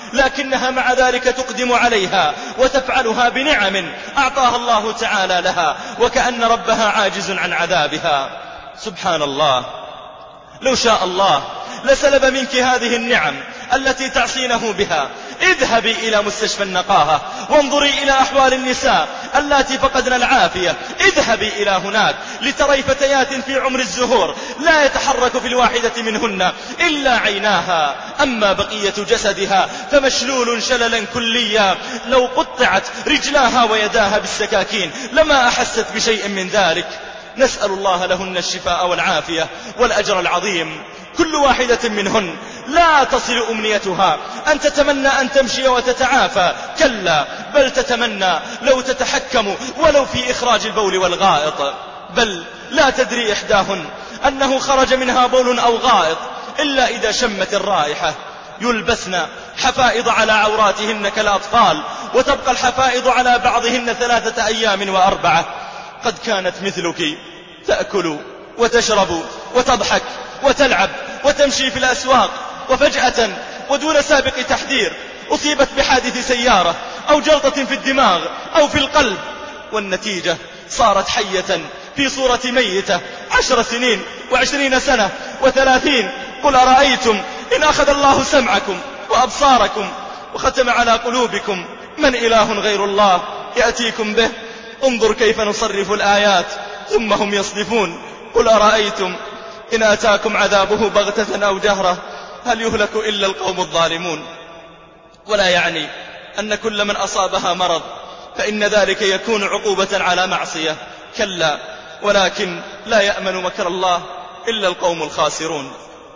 لكنها مع ذلك تقدم عليها وتفعلها بنعم أعطاها الله تعالى لها، وكأن ربها عاجز عن عذابها. سبحان الله، لو شاء الله لسلب منك هذه النعم التي تعصينه بها. اذهبي إلى مستشفى النقاهة وانظري إلى أحوال النساء اللاتي فقدن العافية. اذهبي إلى هناك لتري فتيات في عمر الزهور لا يتحرك في الواحدة منهن إلا عيناها، أما بقية جسدها فمشلول شللا كليا، لو قطعت رجلاها ويداها بالسكاكين لما أحست بشيء من ذلك. نسأل الله لهن الشفاء والعافية والأجر العظيم. كل واحدة منهن لا تصل أمنيتها أن تتمنى أن تمشي وتتعافى، كلا، بل تتمنى لو تتحكم ولو في إخراج البول والغائط. بل لا تدري إحداهن أنه خرج منها بول أو غائط إلا إذا شمت الرائحة. يلبسن حفائض على عوراتهن كالأطفال، وتبقى الحفائض على بعضهن ثلاثة أيام وأربعة. قد كانت مثلك تأكل وتشرب وتضحك وتلعب وتمشي في الأسواق، وفجأة ودون سابق تحذير أصيبت بحادث سيارة أو جلطة في الدماغ أو في القلب، والنتيجة صارت حية في صورة ميتة عشر سنين وعشرين سنة وثلاثين. قل أرأيتم إن أخذ الله سمعكم وأبصاركم وختم على قلوبكم من إله غير الله يأتيكم به؟ انظر كيف نصرف الآيات ثم هم يصدفون. قل أرأيتم إن أتاكم عذابه بغتة أو جهرة هل يهلك إلا القوم الظالمون؟ ولا يعني أن كل من أصابها مرض فإن ذلك يكون عقوبة على معصية، كلا، ولكن لا يأمن مكر الله إلا القوم الخاسرون.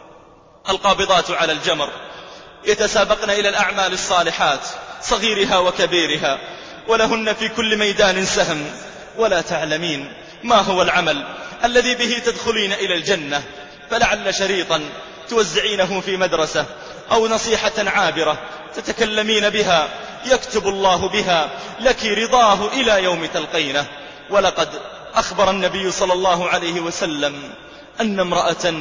القابضات على الجمر يتسابقن إلى الأعمال الصالحات صغيرها وكبيرها، ولهن في كل ميدان سهم، ولا تعلمين ما هو العمل الذي به تدخلين إلى الجنة، فلعل شريطا توزعينه في مدرسة أو نصيحة عابرة تتكلمين بها يكتب الله بها لك رضاه إلى يوم تلقينه. ولقد أخبر النبي صلى الله عليه وسلم أن امرأة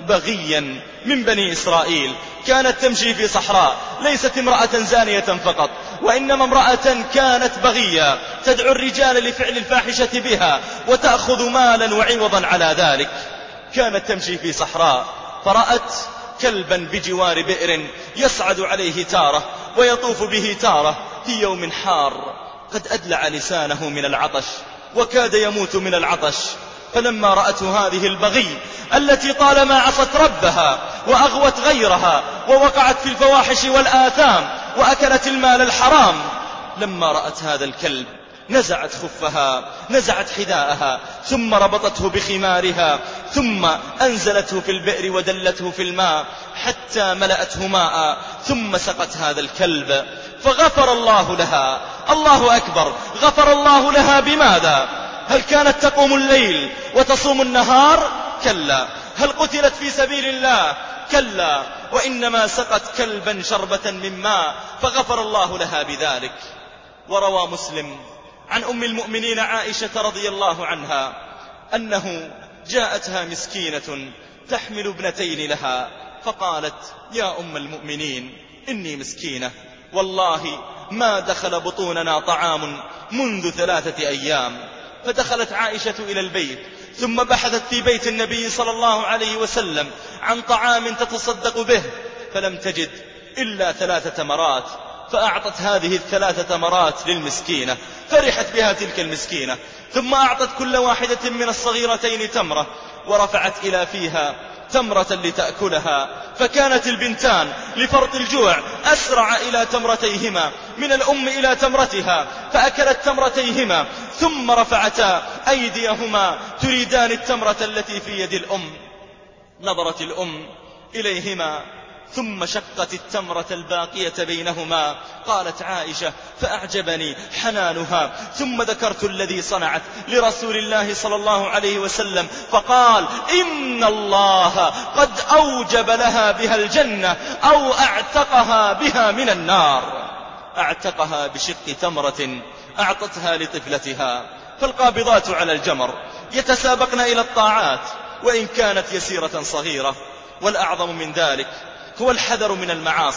بغيا من بني إسرائيل كانت تمشي في صحراء، ليست امرأة زانية فقط، وإنما امرأة كانت بغية تدعو الرجال لفعل الفاحشة بها وتأخذ مالا وعوضا على ذلك. كانت تمشي في صحراء فرأت كلبا بجوار بئر يصعد عليه تارة ويطوف به تارة في يوم حار، قد أدلع لسانه من العطش وكاد يموت من العطش. فلما رأته هذه البغي التي طالما عصت ربها وأغوت غيرها ووقعت في الفواحش والآثام وأكلت المال الحرام، لما رأت هذا الكلب نزعت خفها، نزعت حذاءها، ثم ربطته بخمارها، ثم أنزلته في البئر ودلته في الماء حتى ملأته ماء، ثم سقت هذا الكلب، فغفر الله لها. الله أكبر، غفر الله لها بماذا؟ هل كانت تقوم الليل وتصوم النهار؟ كلا. هل قتلت في سبيل الله؟ كلا، وإنما سقت كلبا شربة من ماء فغفر الله لها بذلك. وروى مسلم عن أم المؤمنين عائشة رضي الله عنها أنه جاءتها مسكينة تحمل ابنتين لها، فقالت: يا أم المؤمنين، إني مسكينة، والله ما دخل بطوننا طعام منذ ثلاثة أيام. فدخلت عائشة إلى البيت ثم بحثت في بيت النبي صلى الله عليه وسلم عن طعام تتصدق به، فلم تجد إلا ثلاث تمرات، فأعطت هذه الثلاث تمرات للمسكينة، فرحت بها تلك المسكينة، ثم أعطت كل واحدة من الصغيرتين تمرة، ورفعت إلى فيها تمرة لتأكلها، فكانت البنتان لفرط الجوع أسرع إلى تمرتيهما من الأم إلى تمرتها، فأكلت تمرتيهما ثم رفعتا أيديهما تريدان التمرة التي في يد الأم. نظرت الأم إليهما ثم شقت التمرة الباقية بينهما. قالت عائشة: فأعجبني حنانها، ثم ذكرت الذي صنعت لرسول الله صلى الله عليه وسلم، فقال: إن الله قد أوجب لها بها الجنة أو أعتقها بها من النار. أعتقها بشق تمرة أعطتها لطفلتها. فالقابضات على الجمر يتسابقن إلى الطاعات وإن كانت يسيرة صغيرة، والأعظم من ذلك هو الحذر من المعاصي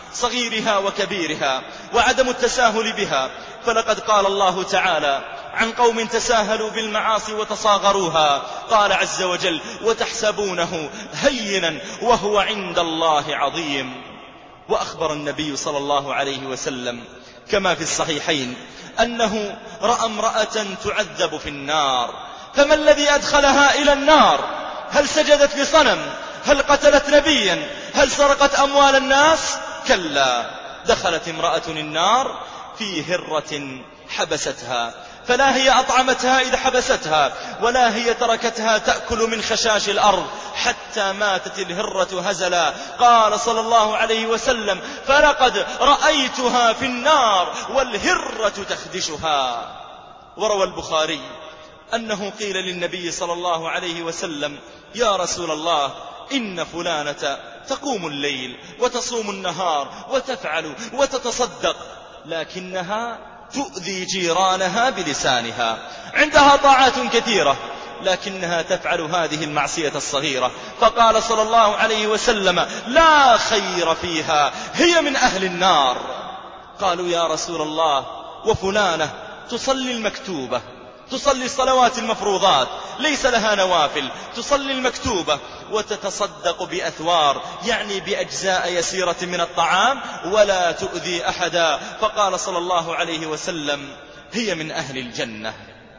صغيرها وكبيرها وعدم التساهل بها. فلقد قال الله تعالى عن قوم تساهلوا بالمعاصي وتصاغروها، قال عز وجل: وتحسبونه هينا وهو عند الله عظيم. وأخبر النبي صلى الله عليه وسلم كما في الصحيحين أنه رأى امرأة تعذب في النار، فما الذي أدخلها إلى النار؟ هل سجدت لصنم؟ هل قتلت نبيا؟ هل سرقت أموال الناس؟ كلا، دخلت امرأة النار في هرة حبستها، فلا هي أطعمتها إذ حبستها، ولا هي تركتها تأكل من خشاش الأرض حتى ماتت الهرة هزلا. قال صلى الله عليه وسلم: فلقد رأيتها في النار والهرة تخدشها. وروى البخاري أنه قيل للنبي صلى الله عليه وسلم: يا رسول الله، إن فلانة تقوم الليل وتصوم النهار وتفعل وتتصدق، لكنها تؤذي جيرانها بلسانها، عندها طاعات كثيرة لكنها تفعل هذه المعصية الصغيرة. فقال صلى الله عليه وسلم: لا خير فيها، هي من أهل النار. قالوا: يا رسول الله، وفلانة تصلي المكتوبة، تصلي الصلوات المفروضات، ليس لها نوافل، تصلي المكتوبة وتتصدق بأثوار، يعني بأجزاء يسيرة من الطعام، ولا تؤذي أحدا. فقال صلى الله عليه وسلم: هي من أهل الجنة.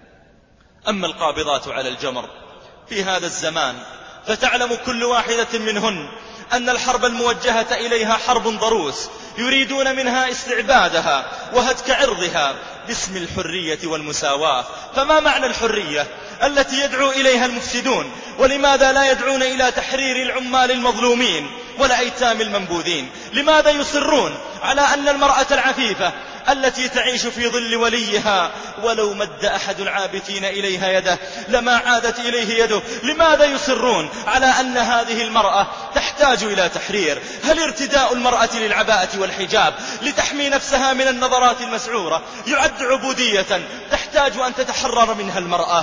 أما القابضات على الجمر في هذا الزمان فتعلم كل واحدة منهن أن الحرب الموجهة إليها حرب ضروس، يريدون منها استعبادها وهتك عرضها باسم الحرية والمساواة. فما معنى الحرية التي يدعو إليها المفسدون؟ ولماذا لا يدعون إلى تحرير العمال المظلومين والأيتام المنبوذين؟ لماذا يصرون على أن المرأة العفيفة التي تعيش في ظل وليها ولو مد أحد العابثين إليها يده لما عادت إليه يده؟ لماذا يصرون على أن هذه المرأة تحتاج إلى تحرير؟ هل ارتداء المرأة للعباءة والحجاب لتحمي نفسها من النظرات المسعورة يعد عبودية تحتاج أن تتحرر منها المرأة؟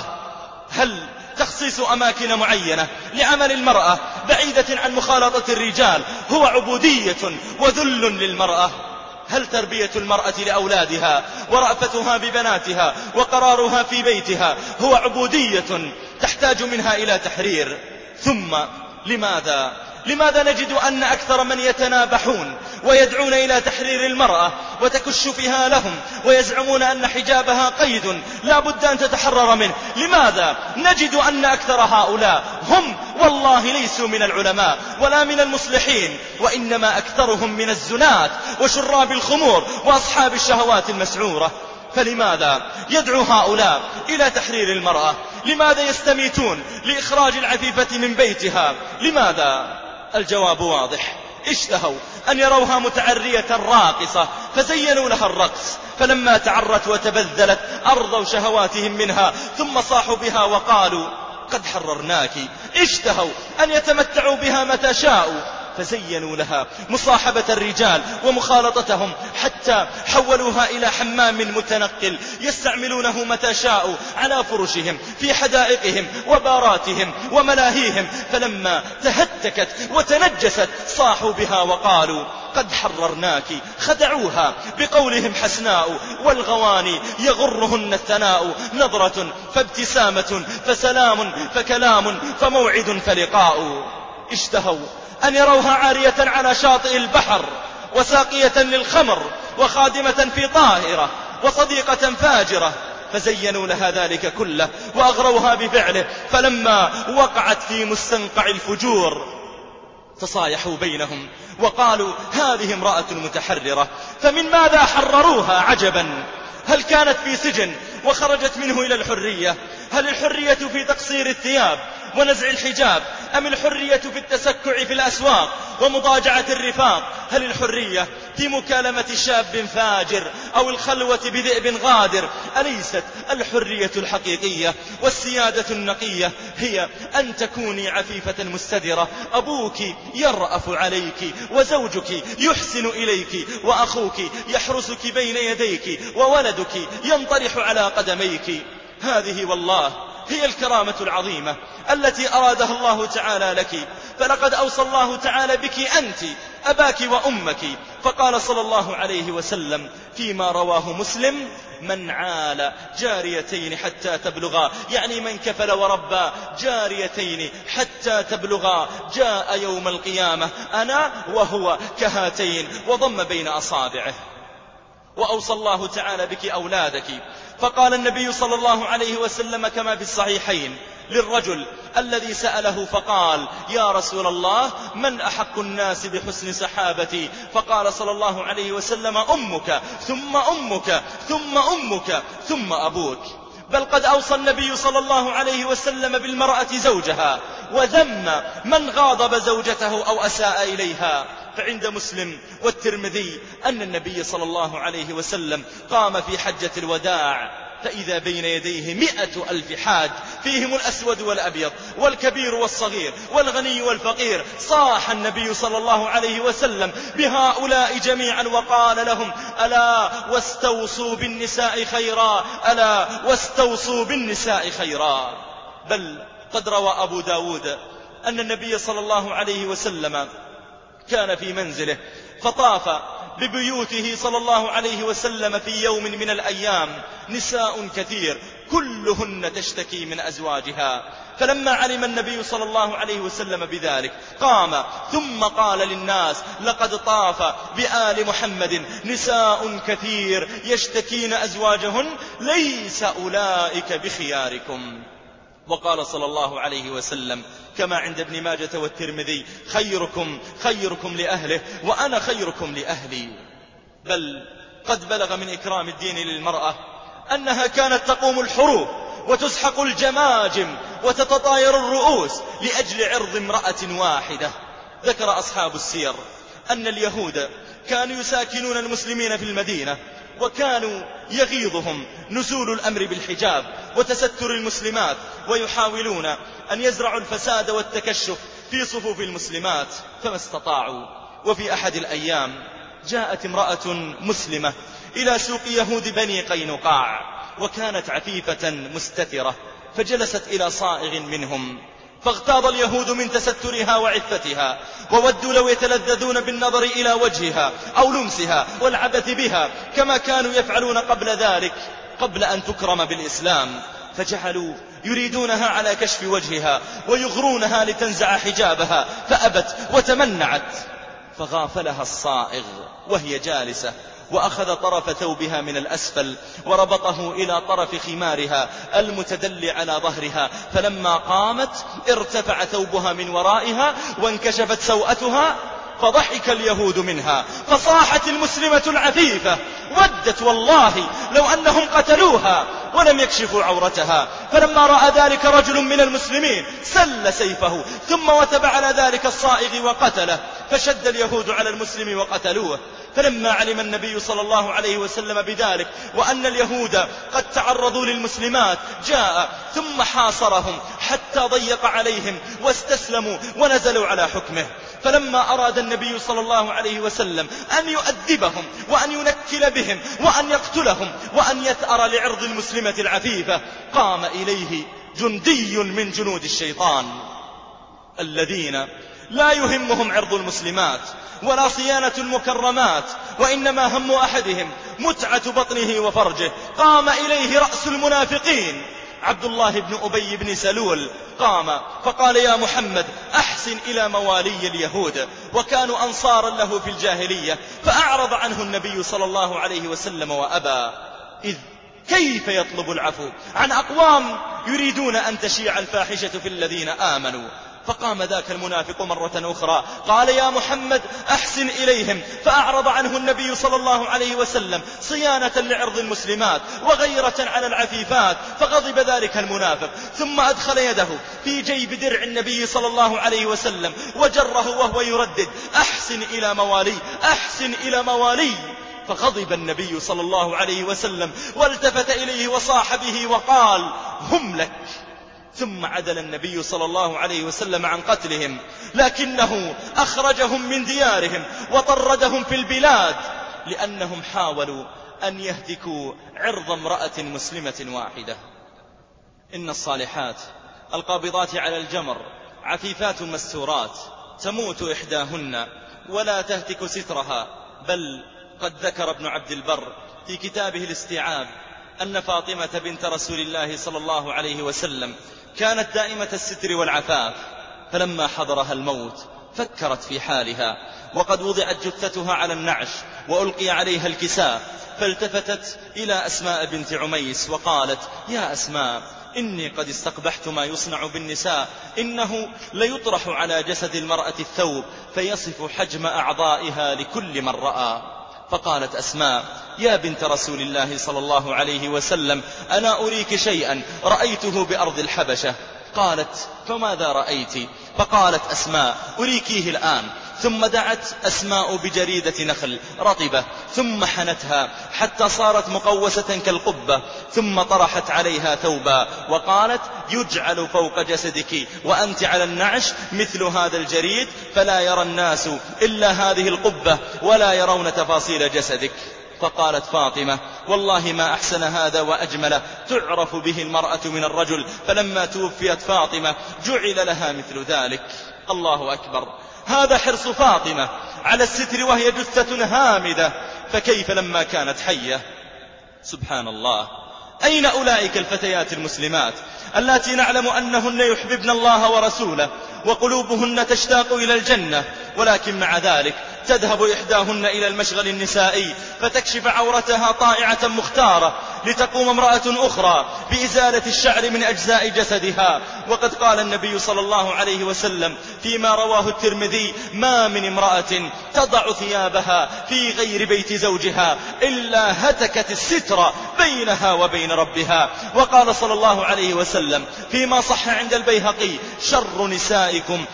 هل تخصيص أماكن معينة لعمل المرأة بعيدة عن مخالطة الرجال هو عبودية وذل للمرأة؟ هل تربية المرأة لأولادها ورأفتها ببناتها وقرارها في بيتها هو عبودية تحتاج منها إلى تحرير؟ ثم لماذا لماذا نجد أن أكثر من يتنابحون ويدعون إلى تحرير المرأة وتكشفها لهم ويزعمون أن حجابها قيد لا بد أن تتحرر منه؟ لماذا نجد أن أكثر هؤلاء هم والله ليسوا من العلماء ولا من المصلحين، وإنما أكثرهم من الزنات وشراب الخمور وأصحاب الشهوات المسعورة؟ فلماذا يدعو هؤلاء إلى تحرير المرأة؟ لماذا يستميتون لإخراج العفيفة من بيتها؟ لماذا؟ الجواب واضح: اشتهوا أن يروها متعرية راقصة فزينوا لها الرقص، فلما تعرت وتبذلت أرضوا شهواتهم منها ثم صاحوا بها وقالوا: قد حررناك. اشتهوا أن يتمتعوا بها متى شاءوا فزينوا لها مصاحبة الرجال ومخالطتهم حتى حولوها إلى حمام متنقل يستعملونه متى شاءوا على فرشهم في حدائقهم وباراتهم وملاهيهم، فلما تهتكت وتنجست صاحوا بها وقالوا: قد حررناك. خدعوها بقولهم حسناء، والغواني يغرهن الثناء، نظرة فابتسامة فسلام فكلام فموعد فلقاء. اشتهوا أن يروها عارية على شاطئ البحر وساقية للخمر وخادمة في طائرة وصديقة فاجرة، فزينوا لها ذلك كله وأغروها بفعله، فلما وقعت في مستنقع الفجور تصايحوا بينهم وقالوا: هذه امرأة متحررة. فمن ماذا حرروها؟ عجبا! هل كانت في سجن وخرجت منه إلى الحرية؟ هل الحرية في تقصير الثياب ونزع الحجاب، أم الحرية في التسكع في الأسواق ومضاجعة الرفاق؟ هل الحرية في مكالمة شاب فاجر أو الخلوة بذئب غادر؟ أليست الحرية الحقيقية والسيادة النقية هي أن تكوني عفيفة مستدرة، أبوك يرأف عليك وزوجك يحسن إليك وأخوك يحرسك بين يديك وولدك ينطرح على قدميك؟ هذه والله هي الكرامة العظيمة التي أرادها الله تعالى لك. فلقد أوصى الله تعالى بك أنت أباك وأمك. فقال صلى الله عليه وسلم فيما رواه مسلم: من عال جاريتين حتى تبلغا، يعني من كفل وربى جاريتين حتى تبلغا، جاء يوم القيامة أنا وهو كهاتين، وضم بين أصابعه. وأوصى الله تعالى بك أولادك. فقال النبي صلى الله عليه وسلم كما في الصحيحين للرجل الذي سأله فقال: يا رسول الله، من أحق الناس بحسن صحابتي؟ فقال صلى الله عليه وسلم: أمك ثم أمك ثم أمك ثم أبوك. بل قد أوصى النبي صلى الله عليه وسلم بالمرأة زوجها، وذم من غاضب زوجته أو أساء إليها. فعند مسلم والترمذي أن النبي صلى الله عليه وسلم قام في حجة الوداع فإذا بين يديه مئة ألف حاج، فيهم الأسود والأبيض والكبير والصغير والغني والفقير. صاح النبي صلى الله عليه وسلم بهؤلاء جميعا وقال لهم: ألا واستوصوا بالنساء خيرا، ألا واستوصوا بالنساء خيرا. بل قد روى أبو داود أن النبي صلى الله عليه وسلم كان في منزله فطاف ببيوته صلى الله عليه وسلم في يوم من الأيام نساء كثير كلهن تشتكي من أزواجها. فلما علم النبي صلى الله عليه وسلم بذلك قام ثم قال للناس: لقد طاف بآل محمد نساء كثير يشتكين أزواجهن، ليس أولئك بخياركم. وقال صلى الله عليه وسلم كما عند ابن ماجة والترمذي: خيركم خيركم لأهله وأنا خيركم لأهلي. بل قد بلغ من إكرام الدين للمرأة أنها كانت تقوم الحروب وتسحق الجماجم وتتطاير الرؤوس لأجل عرض امرأة واحدة. ذكر أصحاب السير أن اليهود كانوا يساكنون المسلمين في المدينة، وكانوا يغيظهم نزول الأمر بالحجاب وتستر المسلمات، ويحاولون أن يزرعوا الفساد والتكشف في صفوف المسلمات فما استطاعوا. وفي أحد الأيام جاءت امرأة مسلمة إلى سوق يهود بني قينقاع، وكانت عفيفة مستترة، فجلست إلى صائغ منهم، فاغتاظ اليهود من تسترها وعفتها، وودوا لو يتلذذون بالنظر إلى وجهها أو لمسها والعبث بها كما كانوا يفعلون قبل ذلك، قبل أن تكرم بالإسلام. فجعلوا يريدونها على كشف وجهها ويغرونها لتنزع حجابها، فأبت وتمنعت. فغافلها الصائغ وهي جالسة، وأخذ طرف ثوبها من الأسفل وربطه إلى طرف خمارها المتدل على ظهرها، فلما قامت ارتفع ثوبها من ورائها وانكشفت سوءتها، فضحك اليهود منها. فصاحت المسلمة العفيفة: ودت والله لو أنهم قتلوها ولم يكشفوا عورتها. فلما رأى ذلك رجل من المسلمين سل سيفه ثم وثب على ذلك الصائغ وقتله، فشد اليهود على المسلم وقتلوه. فلما علم النبي صلى الله عليه وسلم بذلك وأن اليهود قد تعرضوا للمسلمات جاء ثم حاصرهم حتى ضيق عليهم واستسلموا ونزلوا على حكمه. فلما أراد النبي صلى الله عليه وسلم أن يؤدبهم وأن ينكل بهم وأن يقتلهم وأن يثأر لعرض المسلمة العفيفة، قام إليه جندي من جنود الشيطان الذين لا يهمهم عرض المسلمات ولا صيانة المكرمات، وإنما هم أحدهم متعة بطنه وفرجه. قام إليه رأس المنافقين عبد الله بن أبي بن سلول، قام فقال: يا محمد، أحسن إلى موالي اليهود، وكانوا أنصارا له في الجاهلية. فأعرض عنه النبي صلى الله عليه وسلم وأبى، إذ كيف يطلب العفو عن أقوام يريدون أن تشيع الفاحشة في الذين آمنوا. فقام ذاك المنافق مرة أخرى قال: يا محمد، أحسن إليهم. فأعرض عنه النبي صلى الله عليه وسلم صيانة لعرض المسلمات وغيرة على العفيفات، فغضب ذلك المنافق، ثم أدخل يده في جيب درع النبي صلى الله عليه وسلم وجره وهو يردد: أحسن إلى موالي، أحسن إلى موالي. فغضب النبي صلى الله عليه وسلم والتفت إليه وصاح به وقال: هم لك. ثم عدل النبي صلى الله عليه وسلم عن قتلهم، لكنه أخرجهم من ديارهم وطردهم في البلاد، لأنهم حاولوا أن يهتكوا عرض امرأة مسلمة واحدة. إن الصالحات القابضات على الجمر عفيفات مستورات تموت إحداهن ولا تهتك سترها، بل قد ذكر ابن عبد البر في كتابه الاستيعاب أن فاطمة بنت رسول الله صلى الله عليه وسلم كانت دائمة الستر والعفاف، فلما حضرها الموت فكرت في حالها، وقد وضعت جثتها على النعش وألقي عليها الكساء، فالتفتت إلى أسماء بنت عميس وقالت: يا أسماء، إني قد استقبحت ما يصنع بالنساء، إنه ليطرح على جسد المرأة الثوب فيصف حجم أعضائها لكل من رأى. فقالت أسماء: يا بنت رسول الله صلى الله عليه وسلم، أنا أريك شيئا رأيته بأرض الحبشة. قالت: فماذا رأيت؟ فقالت أسماء: أريكيه الآن. ثم دعت أسماء بجريدة نخل رطبة ثم حنتها حتى صارت مقوسة كالقبة، ثم طرحت عليها ثوبا وقالت: يجعل فوق جسدك وأنت على النعش مثل هذا الجريد، فلا يرى الناس إلا هذه القبة ولا يرون تفاصيل جسدك. فقالت فاطمة: والله ما أحسن هذا وأجمل، تعرف به المرأة من الرجل. فلما توفيت فاطمة جعل لها مثل ذلك. الله أكبر، هذا حرص فاطمة على الستر وهي جثة هامدة، فكيف لما كانت حية؟ سبحان الله. أين أولئك الفتيات المسلمات التي نعلم أنهن يحببن الله ورسوله وقلوبهن تشتاق إلى الجنة، ولكن مع ذلك تذهب إحداهن إلى المشغل النسائي فتكشف عورتها طائعة مختارة لتقوم امرأة أخرى بإزالة الشعر من أجزاء جسدها؟ وقد قال النبي صلى الله عليه وسلم فيما رواه الترمذي: ما من امرأة تضع ثيابها في غير بيت زوجها إلا هتكت الستر بينها وبين ربها. وقال صلى الله عليه وسلم فيما صح عند البيهقي: شر نسائكم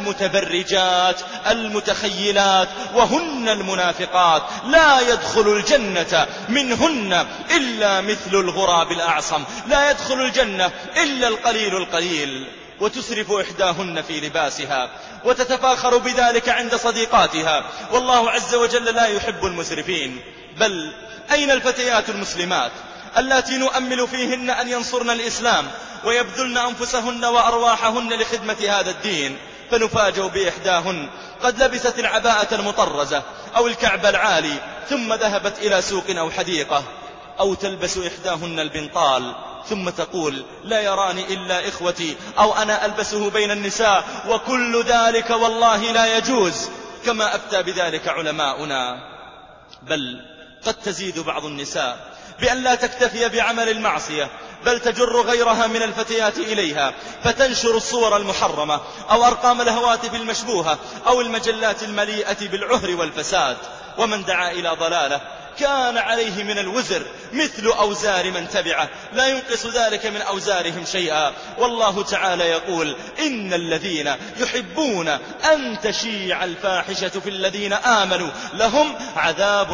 المتبرجات المتخيلات وهن المنافقات، لا يدخل الجنة منهن إلا مثل الغراب الأعصم، لا يدخل الجنة إلا القليل القليل. وتسرف إحداهن في لباسها وتتفاخر بذلك عند صديقاتها، والله عز وجل لا يحب المسرفين. بل أين الفتيات المسلمات التي نؤمل فيهن أن ينصرن الإسلام ويبذلن أنفسهن وأرواحهن لخدمة هذا الدين؟ فنفاجأ بإحداهن قد لبست العباءة المطرزة أو الكعب العالي ثم ذهبت إلى سوق أو حديقة، أو تلبس إحداهن البنطال ثم تقول: لا يراني إلا إخوتي، أو أنا ألبسه بين النساء، وكل ذلك والله لا يجوز، كما أفتى بذلك علماؤنا. بل قد تزيد بعض النساء بأن لا تكتفي بعمل المعصية، بل تجر غيرها من الفتيات إليها فتنشر الصور المحرمة أو أرقام الهواتف المشبوهة أو المجلات المليئة بالعهر والفساد. ومن دعا إلى ضلالة كان عليه من الوزر مثل أوزار من تبعه، لا ينقص ذلك من أوزارهم شيئا. والله تعالى يقول: إن الذين يحبون أن تشيع الفاحشة في الذين آمنوا لهم عذاب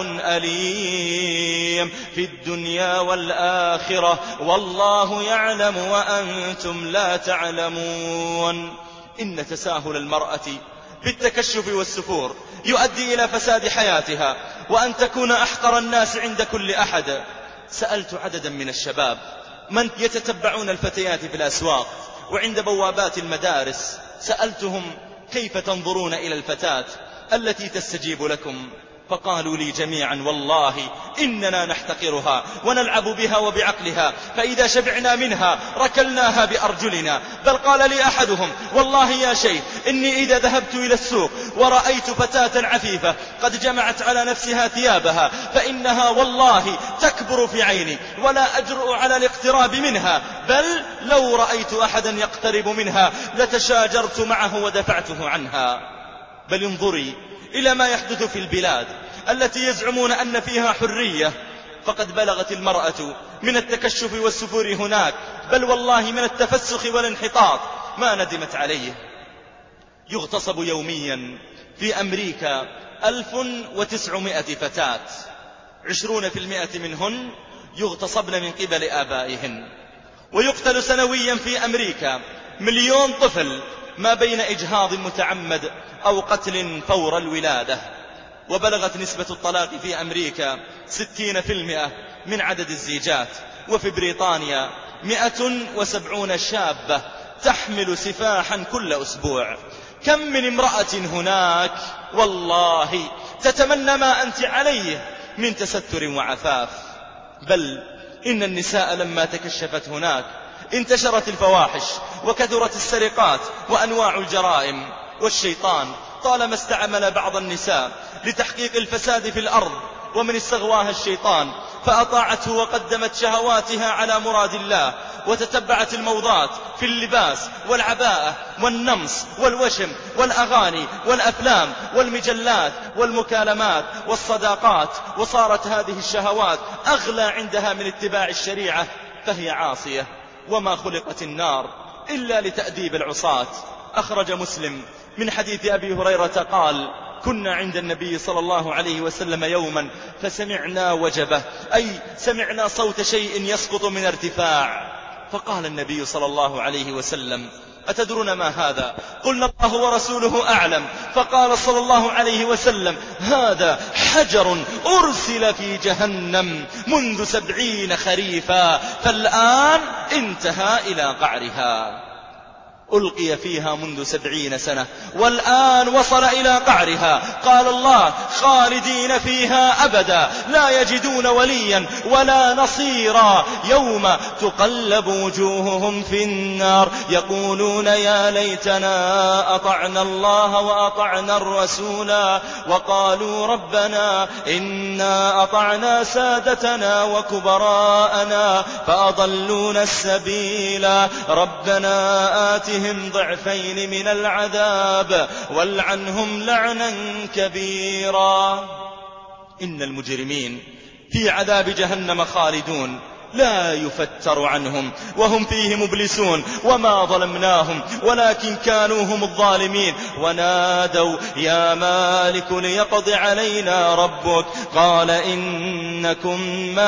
أليم في الدنيا والآخرة والله يعلم وأنتم لا تعلمون. إن تساهل المرأة بالتكشف والسفور يؤدي إلى فساد حياتها وأن تكون أحقر الناس عند كل أحد. سألت عددا من الشباب من يتتبعون الفتيات في الأسواق وعند بوابات المدارس، سألتهم: كيف تنظرون إلى الفتاة التي تستجيب لكم؟ فقالوا لي جميعا: والله إننا نحتقرها ونلعب بها وبعقلها، فإذا شبعنا منها ركلناها بأرجلنا. بل قال لي أحدهم: والله يا شيخ، إني إذا ذهبت إلى السوق ورأيت فتاة عفيفة قد جمعت على نفسها ثيابها فإنها والله تكبر في عيني ولا أجرؤ على الاقتراب منها، بل لو رأيت أحدا يقترب منها لتشاجرت معه ودفعته عنها. بل انظري إلى ما يحدث في البلاد التي يزعمون أن فيها حرية، فقد بلغت المرأة من التكشف والسفور هناك، بل والله من التفسخ والانحطاط ما ندمت عليه. يغتصب يوميا في أمريكا ألف وتسعمائة فتاة، عشرون في المئة منهن يغتصبن من قبل آبائهن. ويقتل سنويا في أمريكا مليون طفل ما بين إجهاض متعمد أو قتل فور الولادة. وبلغت نسبة الطلاق في أمريكا ستين في المئة من عدد الزيجات. وفي بريطانيا مئة وسبعون شابة تحمل سفاحا كل أسبوع. كم من امرأة هناك والله تتمنى ما أنت عليه من تستر وعفاف. بل إن النساء لما تكشفت هناك انتشرت الفواحش وكثرت السرقات وأنواع الجرائم. والشيطان طالما استعمل بعض النساء لتحقيق الفساد في الأرض، ومن استغواها الشيطان فأطاعته وقدمت شهواتها على مراد الله، وتتبعت الموضات في اللباس والعباءة والنمص والوشم والأغاني والأفلام والمجلات والمكالمات والصداقات، وصارت هذه الشهوات أغلى عندها من اتباع الشريعة، فهي عاصية. وما خلقت النار إلا لتأديب العصاة. أخرج مسلم من حديث أبي هريرة قال: كنا عند النبي صلى الله عليه وسلم يوما فسمعنا وجبه، أي سمعنا صوت شيء يسقط من ارتفاع، فقال النبي صلى الله عليه وسلم: أتدرون ما هذا؟ قلنا: الله ورسوله أعلم. فقال صلى الله عليه وسلم: هذا حجر أرسل في جهنم منذ سبعين خريفا، فالآن انتهى إلى قعرها. ألقي فيها منذ سبعين سنة والآن وصل إلى قعرها. قال الله: خالدين فيها أبدا لا يجدون وليا ولا نصيرا. يوم تقلب وجوههم في النار يقولون يا ليتنا أطعنا الله وأطعنا الرسولا، وقالوا ربنا إنا أطعنا سادتنا وكبراءنا فأضلونا السبيلا، ربنا آتهم ضعفين من العذاب والعنهم لعنا كبيرا. إن المجرمين في عذاب جهنم خالدون لا يفتر عنهم وهم فيه مبلسون. وما ظلمناهم ولكن كانوا هم الظالمين. ونادوا يا مالك ليقض علينا ربك، قال إنكم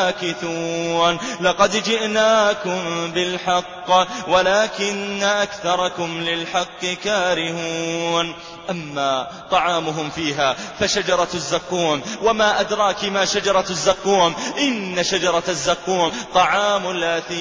ماكثون، لقد جئناكم بالحق ولكن أكثركم للحق كارهون. أما طعامهم فيها فشجرة الزقوم، وما أدراك ما شجرة الزقوم، إن شجرة الزقوم طعام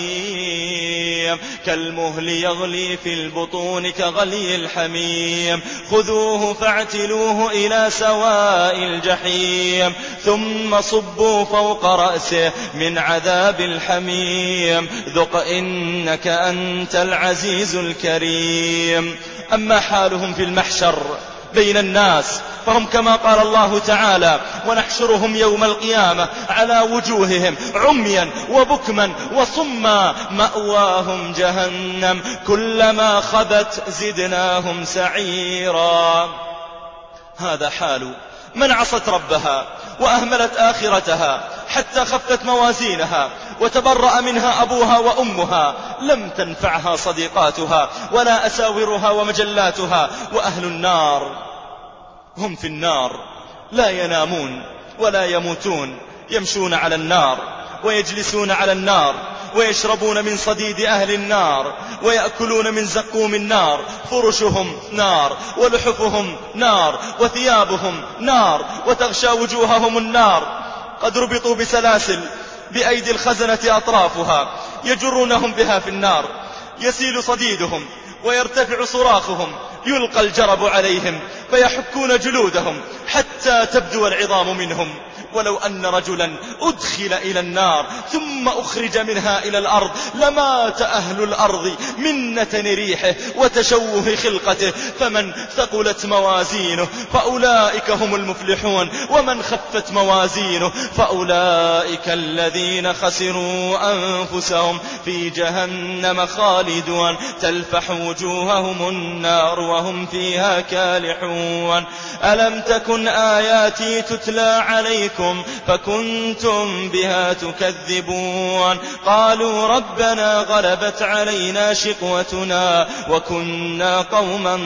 الأثيم، كالمهل يغلي في البطون كغلي الحميم، خذوه فاعتلوه إلى سواء الجحيم، ثم صبوا فوق رأسه من عذاب الحميم، ذق إنك أنت العزيز الكريم. أما حالهم في المحشر بين الناس فهم كما قال الله تعالى: ونحشرهم يوم القيامة على وجوههم عميا وبكما وصما مأواهم جهنم كلما خبت زدناهم سعيرا. هذا حال من عصت ربها وأهملت آخرتها حتى خفت موازينها وتبرأ منها أبوها وأمها، لم تنفعها صديقاتها ولا أساورها ومجلاتها. وأهل النار هم في النار لا ينامون ولا يموتون، يمشون على النار ويجلسون على النار ويشربون من صديد أهل النار ويأكلون من زقوم النار، فرشهم نار ولحفهم نار وثيابهم نار وتغشى وجوههم النار. قد ربطوا بسلاسل بأيدي الخزنة أطرافها يجرونهم بها في النار، يسيل صديدهم ويرتفع صراخهم، يلقى الجرب عليهم فيحكون جلودهم حتى تبدو العظام منهم. ولو أن رجلا أدخل إلى النار ثم أخرج منها إلى الأرض لمات أهل الأرض من نتن ريحه وتشوه خلقته. فمن ثقلت موازينه فأولئك هم المفلحون، ومن خفت موازينه فأولئك الذين خسروا أنفسهم في جهنم خالدون، تلفح وجوههم النار وهم فيها كالحون. ألم تكن آياتي تتلى عليكم فكنتم بها تكذبون؟ قالوا ربنا غلبت علينا شقوتنا وكنا قوما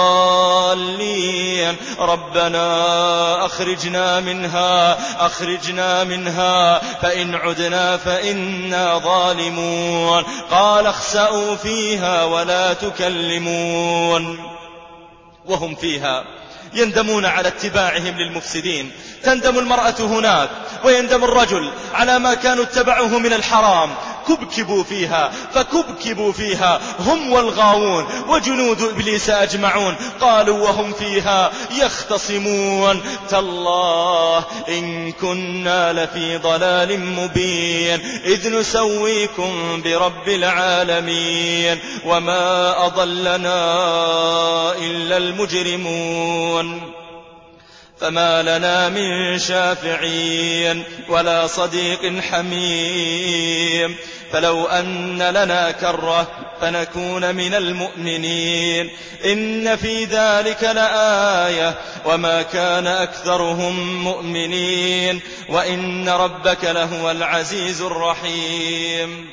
ضالين، ربنا أخرجنا منها أخرجنا منها فإن عدنا فإنا ظالمون. قال اخسأوا فيها ولا تكلمون. وهم فيها يندمون على اتباعهم للمفسدين. تندم المرأة هناك ويندم الرجل على ما كانوا اتبعوه من الحرام. كبكبوا فيها فكبكبوا فيها هم والغاوون وجنود إبليس أجمعون قالوا وهم فيها يختصمون تالله إن كنا لفي ضلال مبين إذ نسويكم برب العالمين وما أضلنا إلا المجرمون فما لنا من شافعين ولا صديق حميم فلو أن لنا كرة فنكون من المؤمنين إن في ذلك لآية وما كان أكثرهم مؤمنين وإن ربك لهو العزيز الرحيم.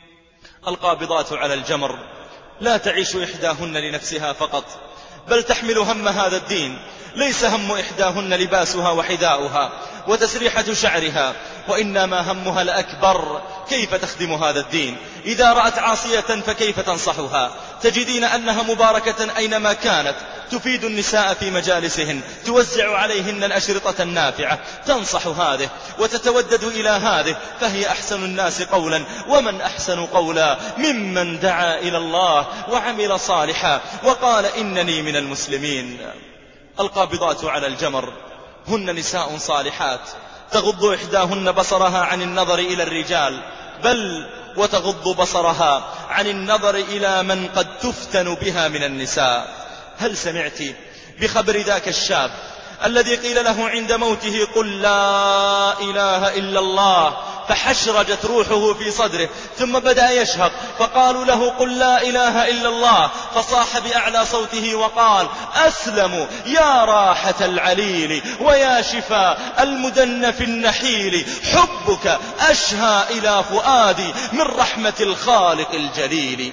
القابضات على الجمر لا تعيش إحداهن لنفسها فقط بل تحمل هم هذا الدين. ليس هم إحداهن لباسها وحذاؤها وتسريحة شعرها وإنما همها الأكبر كيف تخدم هذا الدين. إذا رأت عاصية فكيف تنصحها. تجدين أنها مباركة أينما كانت تفيد النساء في مجالسهن توزع عليهن الأشرطة النافعة تنصح هذه وتتودد إلى هذه فهي أحسن الناس قولا ومن أحسن قولا ممن دعا إلى الله وعمل صالحا وقال إنني من المسلمين. القابضات على الجمر هن نساء صالحات تغض إحداهن بصرها عن النظر إلى الرجال بل وتغض بصرها عن النظر إلى من قد تفتن بها من النساء. هل سمعت بخبر ذاك الشاب الذي قيل له عند موته قل لا إله إلا الله فحشرجت روحه في صدره ثم بدأ يشهق فقالوا له قل لا إله إلا الله فصاح بأعلى صوته وقال أسلم يا راحة العليل ويا شفاء المدنف النحيل حبك أشهى إلى فؤادي من رحمة الخالق الجليل.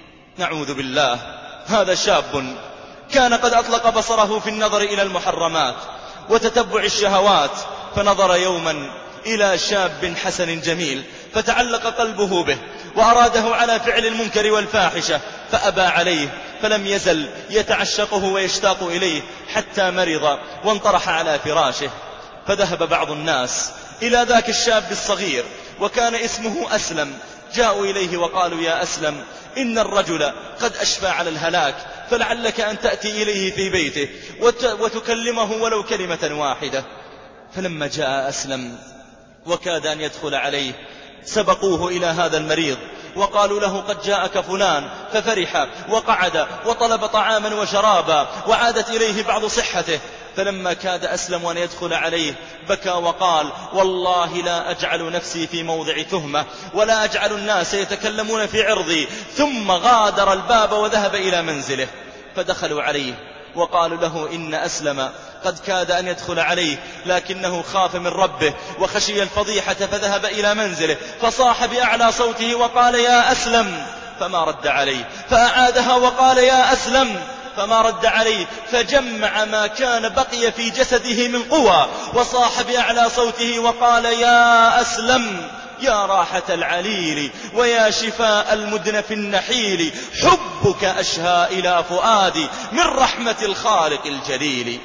نعوذ بالله. هذا شاب كان قد أطلق بصره في النظر إلى المحرمات وتتبع الشهوات فنظر يوما إلى شاب حسن جميل فتعلق قلبه به وأراده على فعل المنكر والفاحشة فأبى عليه فلم يزل يتعشقه ويشتاق إليه حتى مرض وانطرح على فراشه. فذهب بعض الناس إلى ذاك الشاب الصغير وكان اسمه أسلم جاءوا إليه وقالوا يا أسلم إن الرجل قد أشفى على الهلاك فلعلك أن تأتي إليه في بيته وتكلمه ولو كلمة واحدة. فلما جاء أسلم وكاد أن يدخل عليه سبقوه إلى هذا المريض وقالوا له قد جاءك فلان ففرح وقعد وطلب طعاما وشرابا وعادت إليه بعض صحته. فلما كاد أسلم أن يدخل عليه بكى وقال والله لا أجعل نفسي في موضع تهمة ولا أجعل الناس يتكلمون في عرضي. ثم غادر الباب وذهب إلى منزله فدخلوا عليه وقالوا له إن أسلم قد كاد أن يدخل عليه لكنه خاف من ربه وخشي الفضيحة فذهب إلى منزله فصاح بأعلى صوته وقال يا أسلم فما رد عليه فأعادها وقال يا أسلم فما رد عليه فجمع ما كان بقي في جسده من قوى وصاح بأعلى صوته وقال يا أسلم يا راحة العليل ويا شفاء المدنف النحيل حبك أشهى إلى فؤادي من رحمة الخالق الجليل.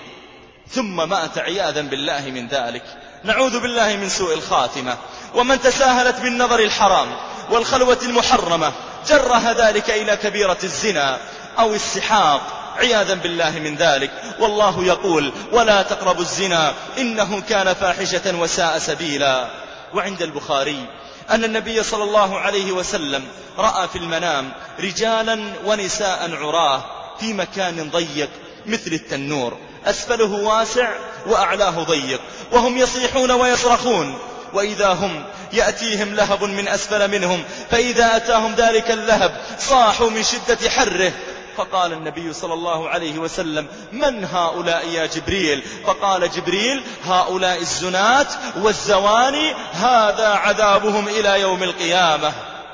ثم مات عياذا بالله من ذلك. نعوذ بالله من سوء الخاتمة. ومن تساهلت بالنظر الحرام والخلوة المحرمة جرها ذلك إلى كبيرة الزنا أو السحاق عياذا بالله من ذلك. والله يقول ولا تقربوا الزنا إنه كان فاحشة وساء سبيلا. وعند البخاري أن النبي صلى الله عليه وسلم رأى في المنام رجالا ونساء عراه في مكان ضيق مثل التنور أسفله واسع وأعلاه ضيق وهم يصيحون ويصرخون وإذا هم يأتيهم لهب من أسفل منهم فإذا أتاهم ذلك اللهب صاحوا من شدة حره. فقال النبي صلى الله عليه وسلم من هؤلاء يا جبريل؟ فقال جبريل هؤلاء الزنات والزواني هذا عذابهم إلى يوم القيامة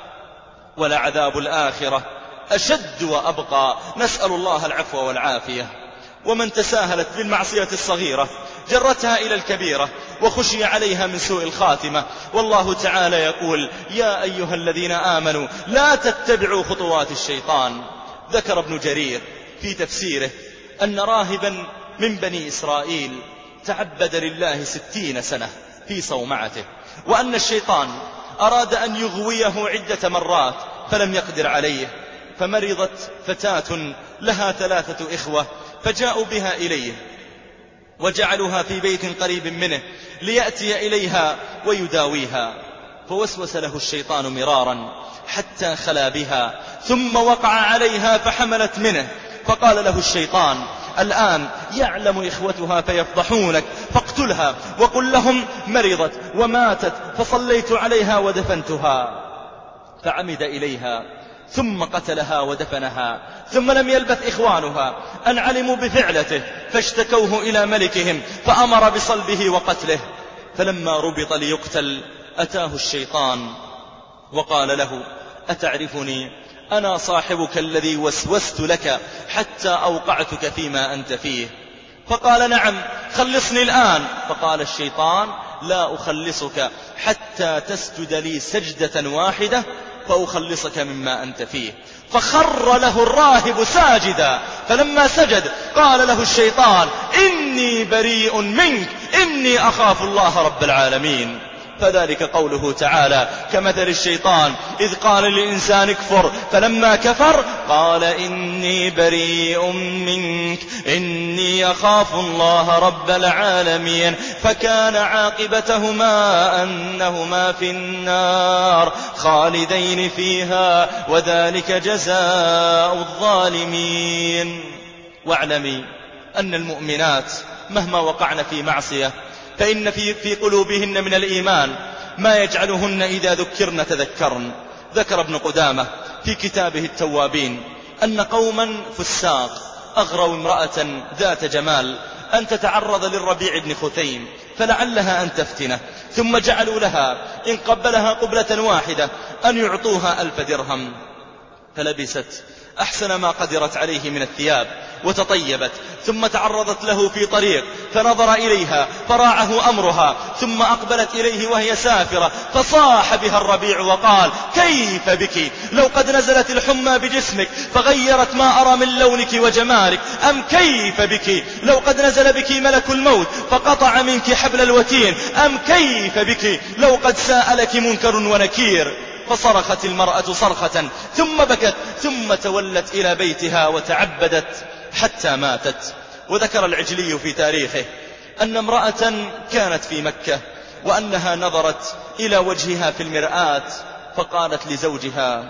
ولعذاب الآخرة أشد وأبقى. نسأل الله العفو والعافية. ومن تساهلت بالمعصية الصغيرة جرتها إلى الكبيرة وخشي عليها من سوء الخاتمة. والله تعالى يقول يا أيها الذين آمنوا لا تتبعوا خطوات الشيطان. ذكر ابن جرير في تفسيره أن راهبا من بني إسرائيل تعبد لله ستين سنة في صومعته وأن الشيطان أراد أن يغويه عدة مرات فلم يقدر عليه، فمرضت فتاة لها ثلاثة إخوة فجاءوا بها إليه وجعلوها في بيت قريب منه ليأتي إليها ويداويها، فوسوس له الشيطان مرارا حتى خلا بها، ثم وقع عليها فحملت منه، فقال له الشيطان: الآن يعلم إخوتها فيفضحونك، فاقتلها وقل لهم مرضت وماتت فصليت عليها ودفنتها. فعمد إليها ثم قتلها ودفنها، ثم لم يلبث إخوانها أن علموا بفعلته فاشتكوه إلى ملكهم فأمر بصلبه وقتله. فلما ربط ليقتل أتاه الشيطان وقال له: أتعرفني؟ أنا صاحبك الذي وسوست لك حتى أوقعتك فيما أنت فيه. فقال: نعم، خلصني الآن. فقال الشيطان: لا أخلصك حتى تسجد لي سجدة واحدة فأخلصك مما أنت فيه. فخر له الراهب ساجدا، فلما سجد قال له الشيطان: إني بريء منك، إني أخاف الله رب العالمين. فذلك قوله تعالى: كمثل الشيطان إذ قال للإنسان اكفر فلما كفر قال إني بريء منك إني أخاف الله رب العالمين. فكان عاقبتهما أنهما في النار خالدين فيها وذلك جزاء الظالمين. واعلمي أن المؤمنات مهما وقعن في معصية فإن في, في قلوبهن من الإيمان ما يجعلهن إذا ذكرن تذكرن. ذكر ابن قدامة في كتابه التوابين أن قوما فساق أغروا امرأة ذات جمال أن تتعرض للربيع بن خثيم فلعلها أن تفتنه، ثم جعلوا لها إن قبلها قبلة واحدة أن يعطوها ألف درهم، فلبست أحسن ما قدرت عليه من الثياب وتطيبت، ثم تعرضت له في طريق فنظر إليها فراعه أمرها، ثم أقبلت إليه وهي سافرة فصاح بها الربيع وقال: كيف بك؟ لو قد نزلت الحمى بجسمك فغيرت ما أرى من لونك وجمالك، أم كيف بك لو قد نزل بك ملك الموت فقطع منك حبل الوتين، أم كيف بك لو قد ساءلك منكر ونكير. فصرخت المرأة صرخة ثم بكت ثم تولت إلى بيتها وتعبدت حتى ماتت. وذكر العجلي في تاريخه أن امرأة كانت في مكة وأنها نظرت إلى وجهها في المرآة فقالت لزوجها: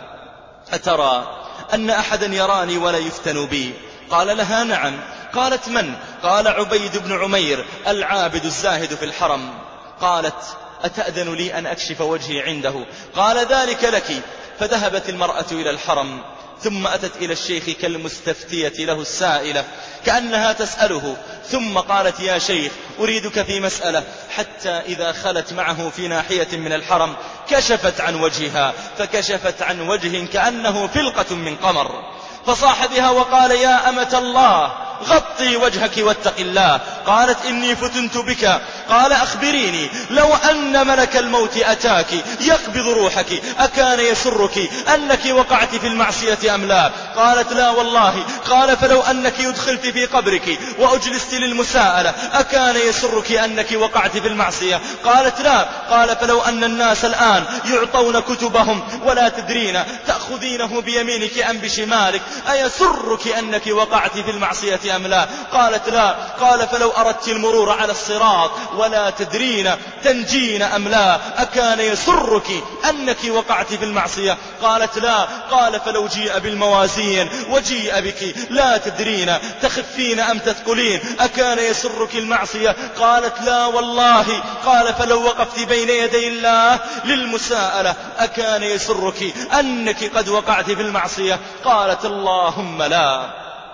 أترى أن أحدا يراني ولا يفتن بي؟ قال لها: نعم. قالت: من؟ قال: عبيد بن عمير العابد الزاهد في الحرم. قالت: أتأذن لي أن أكشف وجهي عنده؟ قال: ذلك لك. فذهبت المرأة إلى الحرم ثم أتت إلى الشيخ كالمستفتية له السائلة كأنها تسأله، ثم قالت: يا شيخ أريدك في مسألة، حتى إذا خلت معه في ناحية من الحرم كشفت عن وجهها، فكشفت عن وجه كأنه فلقة من قمر، فصاح بها وقال: يا أمة الله غطي وجهك واتق الله. قالت: إني فتنت بك. قال: أخبريني، لو أن ملك الموت أتاك يقبض روحك أكان يسرك أنك وقعت في المعصية أم لا؟ قالت: لا والله. قال: فلو أنك يدخلت في قبرك وأجلست للمساءلة أكان يسرك أنك وقعت في المعصية؟ قالت: لا. قال: فلو أن الناس الآن يعطون كتبهم ولا تدرين تأخذينه بيمينك أم بشمالك أيسرك أنك وقعت في المعصية أم لا؟ قالت: لا. قال: فلو أردت المرور على الصراط ولا تدرين تنجين أم لا أكان يسرك أنك وقعت في المعصية؟ قالت: لا. قال: فلو جيء بالموازين وجيء بك لا تدرين تخفين أم تثقلين أكان يسرك المعصية؟ قالت: لا والله. قال: فلو وقفت بين يدي الله للمساءلة أكان يسرك أنك قد وقعت في المعصية؟ قالت: اللهم لا.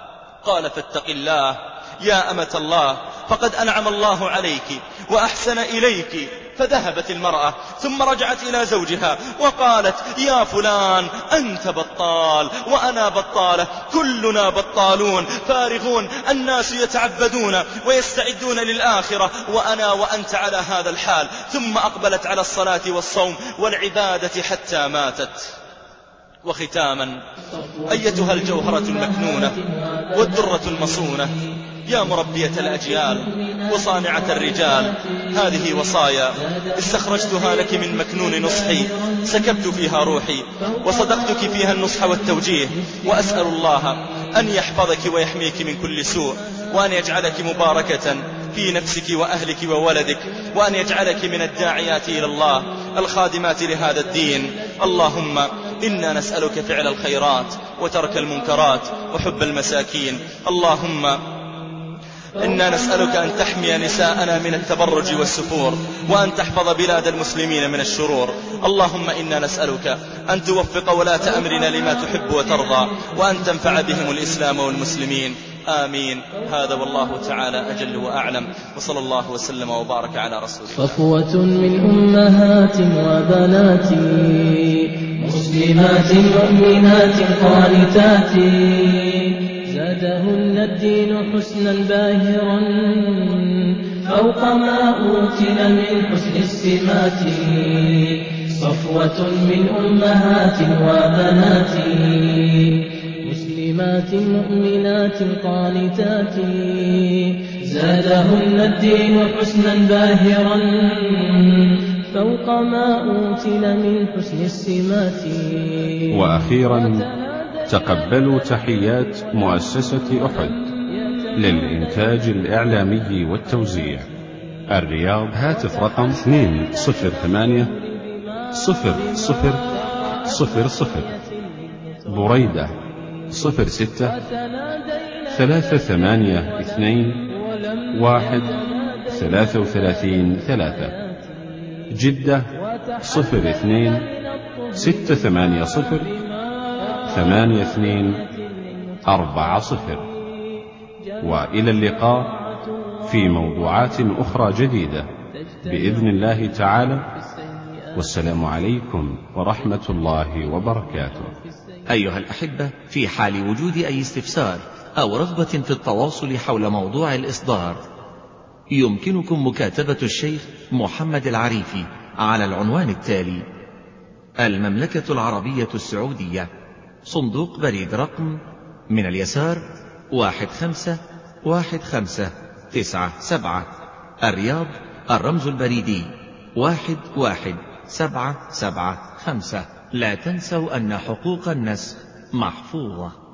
قال: فاتق الله يا أمة الله، فقد أنعم الله عليك وأحسن إليك. فذهبت المرأة ثم رجعت إلى زوجها وقالت: يا فلان أنت بطال وأنا بطالة، كلنا بطالون فارغون، الناس يتعبدون ويستعدون للآخرة وأنا وأنت على هذا الحال. ثم أقبلت على الصلاة والصوم والعبادة حتى ماتت. وختاما، أيتها الجوهرة المكنونة والدرة المصونة، يا مربية الأجيال وصانعة الرجال، هذه وصايا استخرجتها لك من مكنون نصحي، سكبت فيها روحي وصدقتك فيها النصح والتوجيه، وأسأل الله أن يحفظك ويحميك من كل سوء، وأن يجعلك مباركة في نفسك وأهلك وولدك، وأن يجعلك من الداعيات إلى الله الخادمات لهذا الدين. اللهم إنا نسألك فعل الخيرات وترك المنكرات وحب المساكين. اللهم إنا نسألك أن تحمي نساءنا من التبرج والسفور، وأن تحفظ بلاد المسلمين من الشرور. اللهم إنا نسألك أن توفق ولاة أمرنا لما تحب وترضى، وأن تنفع بهم الإسلام والمسلمين. آمين. هذا والله تعالى أجل وأعلم، وصلى الله وسلم وبارك على رسول الله. صفوة من أمهات وبنات مسلمات مؤمنات قانتات، زادهن الدين حسنا باهرا فوق ما أوتن من حسن السمات. صفوة من أمهات وبنات مسلمات مؤمنات قانتات، زادهن الدين حسنا باهرا فوق ما أوتن من حسن السمات. وأخيرا تقبلوا تحيات مؤسسة أحد للإنتاج الإعلامي والتوزيع، الرياض. هاتف رقم اثنين صفر ثمانية صفر صفر صفر صفر، بريدة صفر ستة ثلاثة ثمانية اثنين واحد ثلاثة وثلاثين ثلاثة، جدة صفر اثنين ستة ثمانية صفر ثمانية اثنين أربعة صفر. وإلى اللقاء في موضوعات أخرى جديدة بإذن الله تعالى، والسلام عليكم ورحمة الله وبركاته. أيها الأحبة، في حال وجود أي استفسار أو رغبة في التواصل حول موضوع الإصدار، يمكنكم مكاتبة الشيخ محمد العريفي على العنوان التالي: المملكة العربية السعودية، صندوق بريد رقم من اليسار واحد خمسة واحد خمسة تسعة سبعة، الرياض، الرمز البريدي واحد واحد سبعة سبعة خمسة. لا تنسوا أن حقوق النسخ محفوظة.